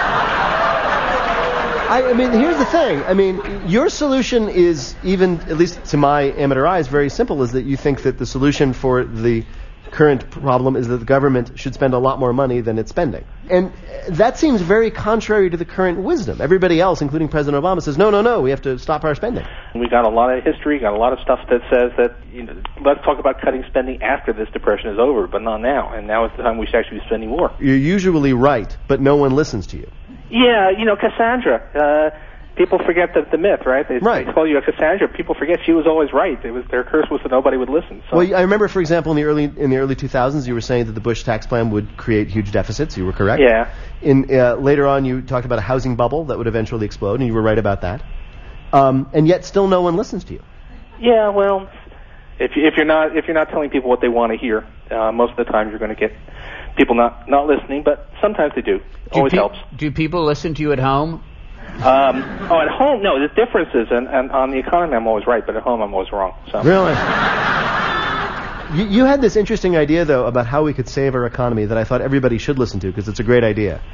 I, I mean, here's the thing. I mean, your solution is, even, at least to my amateur eyes, very simple, is that you think that the solution for the current problem is that the government should spend a lot more money than it's spending. And that seems very contrary to the current wisdom. Everybody else, including President Obama, says, no, no, no, we have to stop our spending. We got a lot of history, got a lot of stuff that says that, you know, let's talk about cutting spending after this depression is over, but not now. And now is the time we should actually be spending more. You're usually right, but no one listens to you. Yeah, you know, Cassandra. Uh, people forget the, the myth, right? They, Right. they call you a Cassandra. People forget she was always right. It was their curse was that nobody would listen. So. Well, I remember, for example, in the early in the early two thousands, you were saying that the Bush tax plan would create huge deficits. You were correct. Yeah. In uh, later on, you talked about a housing bubble that would eventually explode, and you were right about that. Um, and yet, still, no one listens to you. Yeah, well, if you, if you're not if you're not telling people what they want to hear, uh, most of the time you're going to get people not not listening. But sometimes they do. Do Always pe- helps. Do people listen to you at home? Um, oh, at home, no. The difference is, and, and on the economy, I'm always right, but at home, I'm always wrong. So. Really? you, you had this interesting idea, though, about how we could save our economy that I thought everybody should listen to because it's a great idea.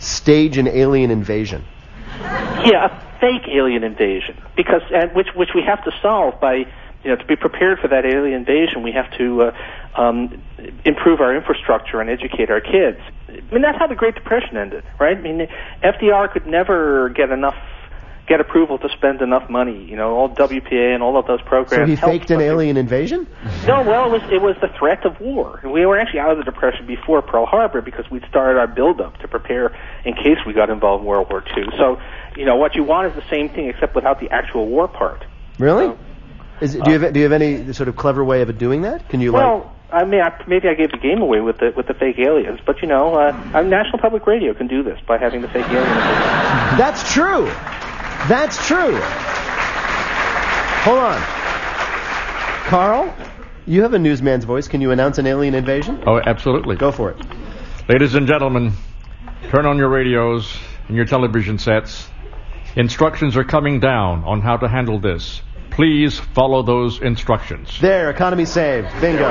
stage an alien invasion? Yeah, a fake alien invasion, because and which which we have to solve by, you know, to be prepared for that alien invasion, we have to uh, um, improve our infrastructure and educate our kids. I mean, that's how the Great Depression ended, right? I mean, F D R could never get enough, get approval to spend enough money. You know, all W P A and all of those programs. So he helped, faked an alien invasion? No, well, it was it was the threat of war. We were actually out of the Depression before Pearl Harbor because we'd started our build-up to prepare in case we got involved in World War Two. So, you know, what you want is the same thing except without the actual war part. Really? So, is it, do you have do you have any sort of clever way of doing that? Can you well, like? I mean, I, maybe I gave the game away with the with the fake aliens, but you know, uh, uh, National Public Radio can do this by having the fake aliens. That's true. That's true. Hold on, Carl. You have a newsman's voice. Can you announce an alien invasion? Oh, absolutely. Go for it. Ladies and gentlemen, turn on your radios and your television sets. Instructions are coming down on how to handle this. Please follow those instructions. There, economy saved. Bingo.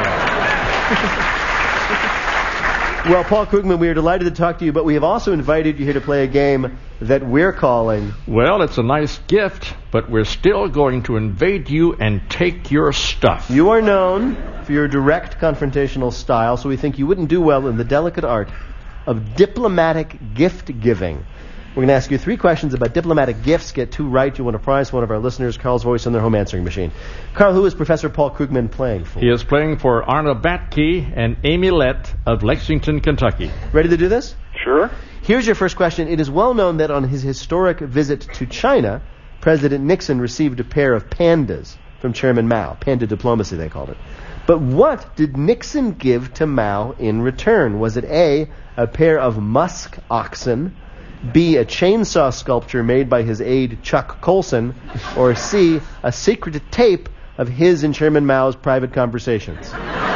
Well, Paul Krugman, we are delighted to talk to you, but we have also invited you here to play a game that we're calling... Well, it's a nice gift, but we're still going to invade you and take your stuff. You are known for your direct confrontational style, so we think you wouldn't do well in the delicate art of diplomatic gift-giving. We're going to ask you three questions about diplomatic gifts. Get two right, you win a prize for one of our listeners, Carl's voice on their home answering machine. Carl, who is Professor Paul Krugman playing for? He is playing for Arna Batke and Amy Lett of Lexington, Kentucky. Ready to do this? Sure. Here's your first question. It is well known that on his historic visit to China, President Nixon received a pair of pandas from Chairman Mao. Panda diplomacy, they called it. But what did Nixon give to Mao in return? Was it A, a pair of musk oxen, B, a chainsaw sculpture made by his aide Chuck Colson, or C, a secret tape of his and Chairman Mao's private conversations?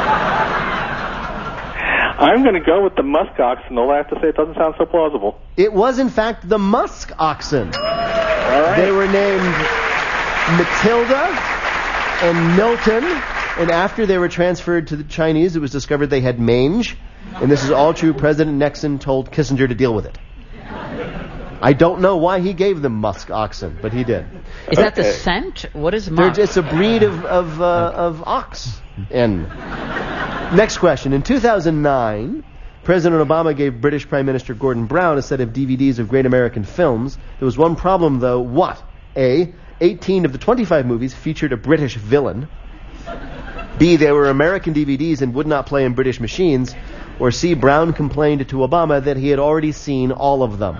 I'm going to go with the musk oxen, although I have to say it doesn't sound so plausible. It was, in fact, the musk oxen. All right. They were named Matilda and Milton, and after they were transferred to the Chinese, it was discovered they had mange, and this is all true. President Nixon told Kissinger to deal with it. I don't know why he gave them musk oxen, but he did. Is that the scent? What is musk? It's a breed of of, uh, of ox. And next question. In two thousand nine, President Obama gave British Prime Minister Gordon Brown a set of D V Ds of great American films. There was one problem, though. What? A, eighteen of the twenty-five movies featured a British villain. B, they were American D V Ds and would not play in British machines. Or C, Brown complained to Obama that he had already seen all of them.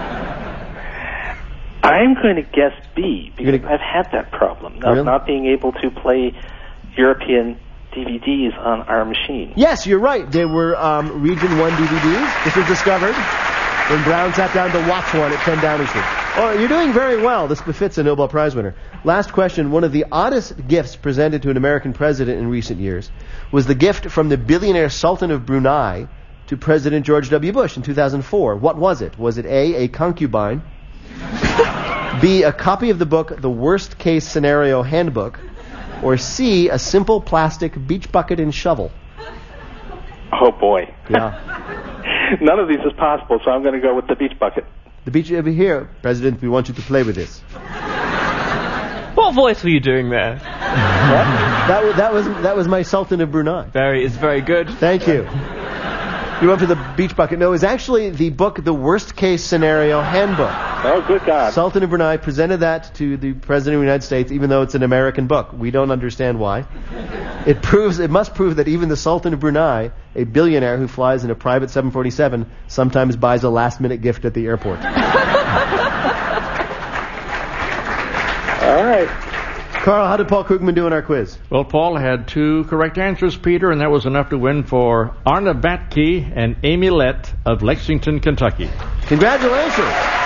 I'm going to guess B, because gonna... I've had that problem of Really? not being able to play European D V Ds on our machine. Yes, you're right. They were um, Region one D V Ds. This was discovered when Brown sat down to watch one at ten Downing Street. Oh, you're doing very well. This befits a Nobel Prize winner. Last question. One of the oddest gifts presented to an American president in recent years was the gift from the billionaire Sultan of Brunei to President George W. Bush in two thousand four. What was it? Was it A, a concubine, B, a copy of the book The Worst Case Scenario Handbook, or C, a simple plastic beach bucket and shovel? Oh, boy. Yeah. None of these is possible, so I'm going to go with the beach bucket. The beach over here. President, we want you to play with this. What voice were you doing there? What? That was, that was that was my Sultan of Brunei. Very, it's very good. Thank you. You went for the beach bucket. No, it was actually the book, The Worst Case Scenario Handbook. Oh, good God. Sultan of Brunei presented that to the President of the United States, even though it's an American book. We don't understand why. It proves, it must prove that even the Sultan of Brunei, a billionaire who flies in a private seven forty-seven, sometimes buys a last-minute gift at the airport. All right. Carl, how did Paul Krugman do in our quiz? Well, Paul had two correct answers, Peter, and that was enough to win for Arna Batke and Amy Lett of Lexington, Kentucky. Congratulations.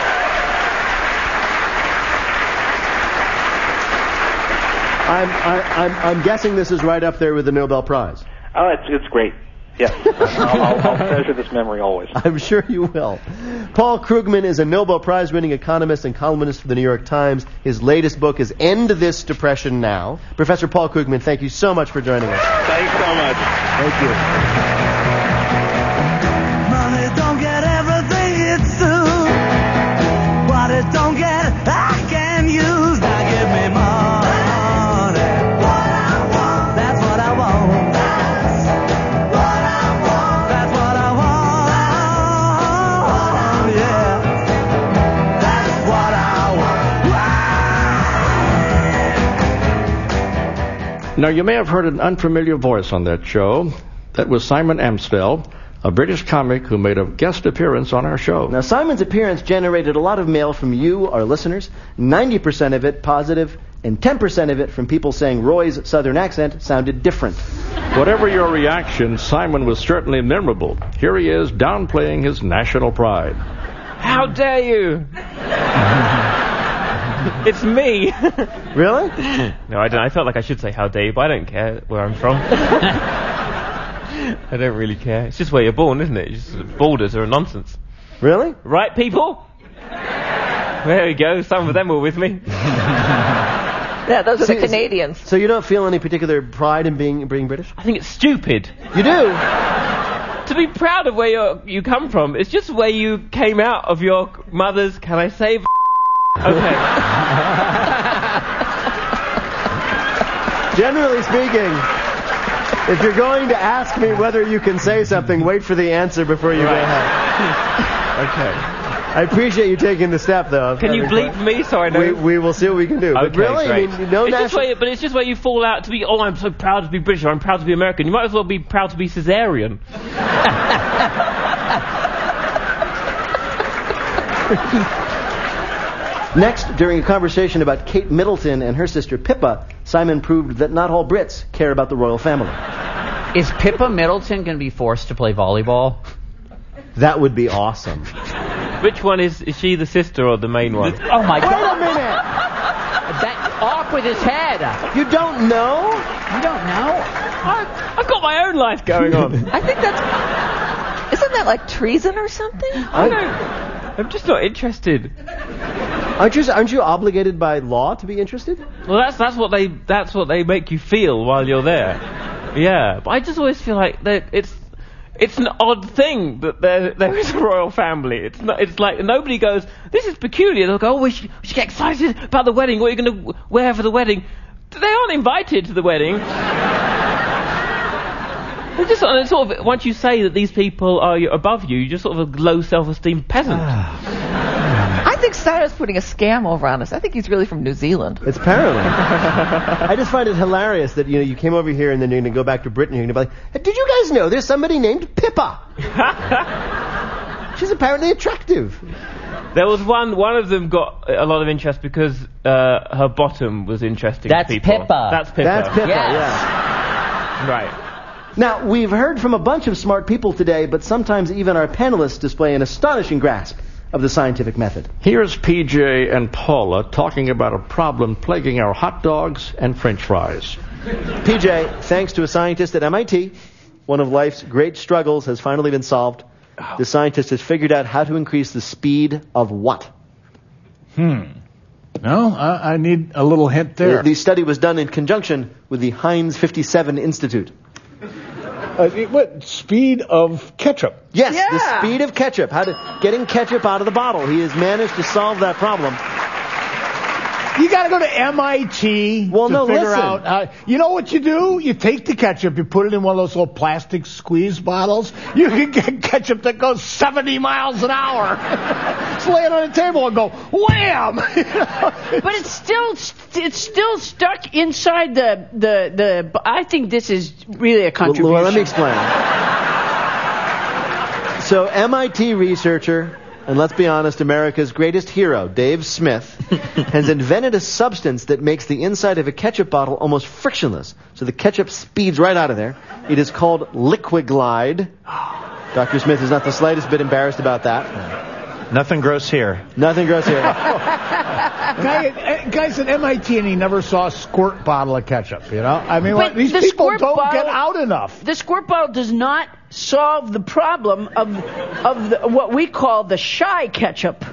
I'm, I, I'm, I'm guessing this is right up there with the Nobel Prize. Oh, it's, it's great. Yes. I'll, I'll, I'll treasure this memory always. I'm sure you will. Paul Krugman is a Nobel Prize-winning economist and columnist for the New York Times. His latest book is End This Depression Now. Professor Paul Krugman, thank you so much for joining us. Thanks so much. Thank you. Money don't get everything, it's the Now, you may have heard an unfamiliar voice on that show. That was Simon Amstel, a British comic who made a guest appearance on our show. Now, Simon's appearance generated a lot of mail from you, our listeners, ninety percent of it positive, and ten percent of it from people saying Roy's southern accent sounded different. Whatever your reaction, Simon was certainly memorable. Here he is, downplaying his national pride. How dare you? It's me. Really? No, I don't. I felt like I should say how dare you, but I don't care where I'm from. I don't really care. It's just where you're born, isn't it? Just, borders are a nonsense. Really? Right, people? There we go. Some of them were with me. Yeah, those are the Canadians. So you don't feel any particular pride in being being British? I think it's stupid. You do? To be proud of where you you come from, it's just where you came out of your mother's, can I say, okay. Generally speaking, if you're going to ask me whether you can say something, wait for the answer before you Right. go ahead. Okay. I appreciate you taking the step, though. Can you bleep me so I know? We, we will see what we can do. But Okay, really, great. I mean, no it's just national... where, but it's just where you fall out to be, oh, I'm so proud to be British, or I'm proud to be American. You might as well be proud to be Caesarean. Next, during a conversation about Kate Middleton and her sister Pippa, Simon proved that not all Brits care about the royal family. Is Pippa Middleton going to be forced to play volleyball? That would be awesome. Which one is, is she the sister or the main one? Oh my Wait God! a minute! That off with his head. You don't know? You don't know? I've, I've got my own life going on. I think that's... Isn't that like treason or something? I don't... I'm just not interested. Aren't you, aren't you obligated by law to be interested? Well, that's that's what they that's what they make you feel while you're there. Yeah, but I just always feel like that it's it's an odd thing that there there is a royal family. It's not. It's like nobody goes, this is peculiar. They'll go, oh, we should, we should get excited about the wedding. What are you going to wear for the wedding? They aren't invited to the wedding. It's just uh, sort of once you say that these people are above you, you're just sort of a low self-esteem peasant. I think Cyrus putting a scam over on us. I think he's really from New Zealand. It's apparently. I just find it hilarious that you know you came over here and then you're going to go back to Britain. You're going to be like, hey, did you guys know there's somebody named Pippa? She's apparently attractive. There was one. One of them got a lot of interest because uh, her bottom was interesting That's to people. Pippa. That's Pippa. That's Pippa. Yes. Yeah. Right. Now, we've heard from a bunch of smart people today, but sometimes even our panelists display an astonishing grasp of the scientific method. Here's P J and Paula talking about a problem plaguing our hot dogs and French fries. P J, thanks to a scientist at M I T, one of life's great struggles has finally been solved. The scientist has figured out how to increase the speed of what? Hmm. No, I, I need a little hint there. The, the study was done in conjunction with the Heinz fifty-seven Institute. Uh, what speed of ketchup? Yes, Yeah. the speed of ketchup. How to getting ketchup out of the bottle. He has managed to solve that problem. You got to go to M I T Well, to no, figure listen. out. Uh, you know what you do? You take the ketchup, you put it in one of those little plastic squeeze bottles. You can get ketchup that goes seventy miles an hour. Just lay it on the table and go wham. But it's still it's still stuck inside the the the. I think this is really a contribution. Well, let me explain. So M I T researcher, and let's be honest, America's greatest hero, Dave Smith, has invented a substance that makes the inside of a ketchup bottle almost frictionless. So the ketchup speeds right out of there. It is called Liquiglide. Doctor Smith is not the slightest bit embarrassed about that. Nothing gross here. Nothing gross here. Guy, uh, guys at M I T and he never saw a squirt bottle of ketchup, you know? I mean, But what, these the people squirt don't bottle- get out enough. The squirt bottle does not solve the problem of of the, what we call the shy ketchup.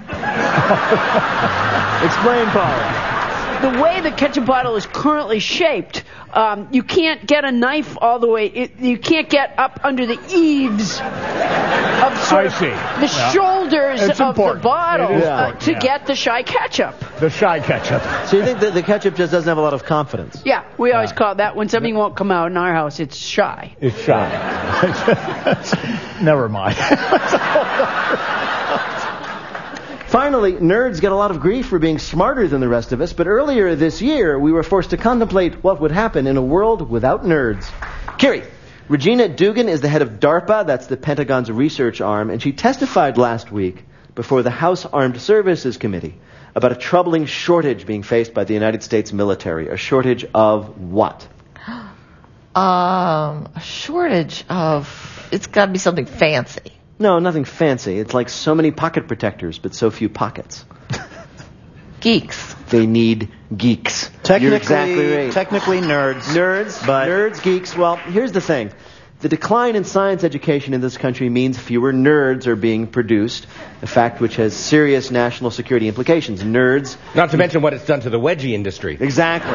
Explain, Paula. The way the ketchup bottle is currently shaped, um, you can't get a knife all the way. It, you can't get up under the eaves of sort I of see. the Yeah. shoulders It's of important. the bottle It is uh, important, to yeah. get the shy ketchup. The shy ketchup. So you think that the ketchup just doesn't have a lot of confidence? Yeah, we always call that when something won't come out in our house. It's shy. It's shy. Never mind. Finally, nerds get a lot of grief for being smarter than the rest of us, but earlier this year, we were forced to contemplate what would happen in a world without nerds. Kiri, Regina Dugan is the head of DARPA, that's the Pentagon's research arm, and she testified last week before the House Armed Services Committee about a troubling shortage being faced by the United States military. A shortage of what? Um, a shortage of... It's got to be something fancy. No, nothing fancy. It's like so many pocket protectors, but so few pockets. Geeks. They need geeks. Technically, You're exactly right. Technically nerds. Nerds, but nerds, geeks. Well, here's the thing. The decline in science education in this country means fewer nerds are being produced, a fact which has serious national security implications. Nerds... Not to mention what it's done to the wedgie industry. Exactly.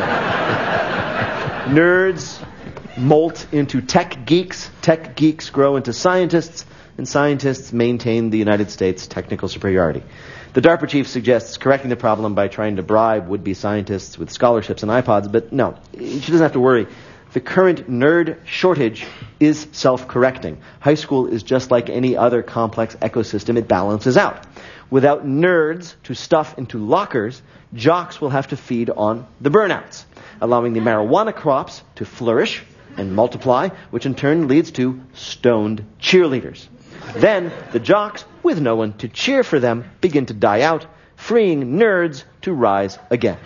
Nerds molt into tech geeks. Tech geeks grow into scientists, and scientists maintain the United States' technical superiority. The DARPA chief suggests correcting the problem by trying to bribe would-be scientists with scholarships and iPods, but no, she doesn't have to worry. The current nerd shortage is self-correcting. High school is just like any other complex ecosystem. It balances out. Without nerds to stuff into lockers, jocks will have to feed on the burnouts, allowing the marijuana crops to flourish and multiply, which in turn leads to stoned cheerleaders. Then the jocks, with no one to cheer for them, begin to die out, freeing nerds to rise again.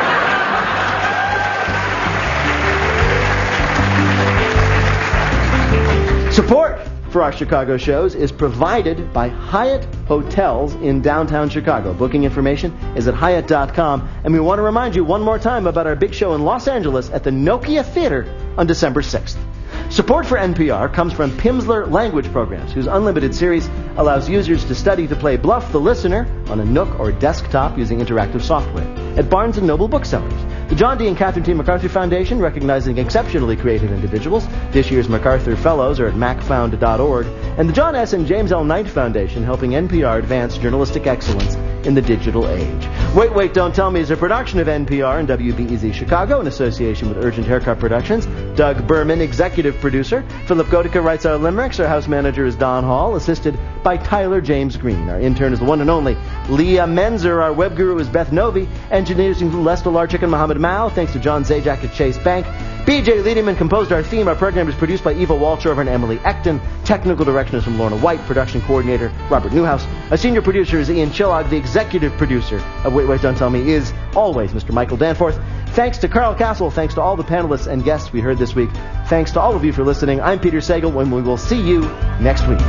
Support for our Chicago shows is provided by Hyatt Hotels in downtown Chicago. Booking information is at Hyatt dot com. And we want to remind you one more time about our big show in Los Angeles at the Nokia Theater on December sixth. Support for N P R comes from Pimsleur Language Programs, whose unlimited series allows users to study to play Bluff the Listener on a Nook or desktop using interactive software. At Barnes and Noble Booksellers, the John D. and Catherine T. MacArthur Foundation, recognizing exceptionally creative individuals. This year's MacArthur Fellows are at mac found dot org. And the John S. and James L. Knight Foundation, helping N P R advance journalistic excellence in the digital age. Wait, Wait, Don't Tell Me is a production of N P R and W B E Z Chicago in association with Urgent Haircut Productions. Doug Berman, executive producer. Philip Gotica writes our limericks. Our house manager is Don Hall, assisted by Tyler James Green. Our intern is the one and only Leah Menzer. Our web guru is Beth Novi. Engineers include Les Delarczyk and Mohammed Mao. Thanks to John Zajac at Chase Bank. B J Lederman composed our theme. Our program is produced by Eva Walchover and Emily Ecton. Technical direction is from Lorna White. Production coordinator, Robert Newhouse. Our senior producer is Ian Chillog. The executive producer of Wait, Wait, Don't Tell Me is always Mister Michael Danforth. Thanks to Carl Castle. Thanks to all the panelists and guests we heard this week. Thanks to all of you for listening. I'm Peter Sagal, and we will see you next week.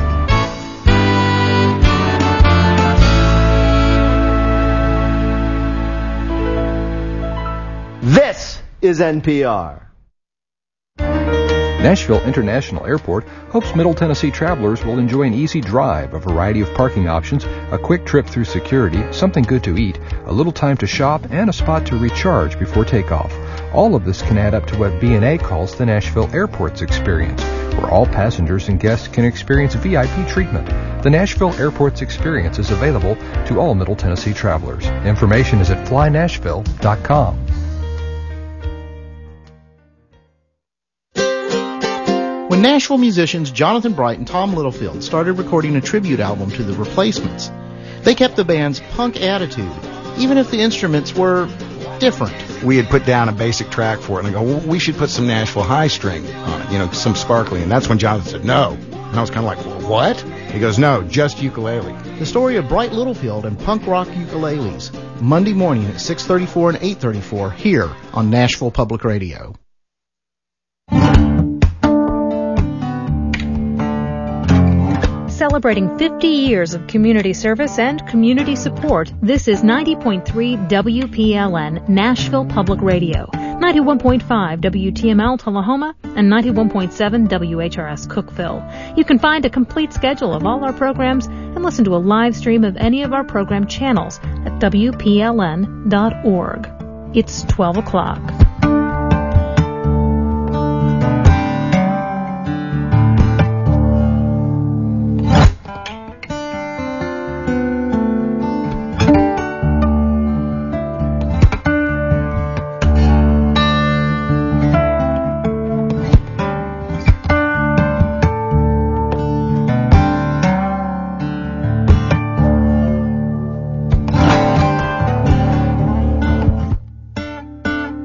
This is N P R. Nashville International Airport hopes Middle Tennessee travelers will enjoy an easy drive, a variety of parking options, a quick trip through security, something good to eat, a little time to shop, and a spot to recharge before takeoff. All of this can add up to what B and A calls the Nashville Airport's experience, where all passengers and guests can experience V I P treatment. The Nashville Airport's experience is available to all Middle Tennessee travelers. Information is at fly nashville dot com. When Nashville musicians Jonathan Bright and Tom Littlefield started recording a tribute album to the Replacements, they kept the band's punk attitude, even if the instruments were different. We had put down a basic track for it, and I go, well, we should put some Nashville high string on it, you know, some sparkly. And that's when Jonathan said, no. And I was kind of like, well, what? He goes, no, just ukulele. The story of Bright Littlefield and punk rock ukuleles, Monday morning at six thirty-four and eight thirty-four here on Nashville Public Radio. Celebrating fifty years of community service and community support, this is ninety point three W P L N Nashville Public Radio, ninety-one point five W T M L Tullahoma, and ninety-one point seven W H R S Cookeville. You can find a complete schedule of all our programs and listen to a live stream of any of our program channels at W P L N dot org. It's twelve o'clock.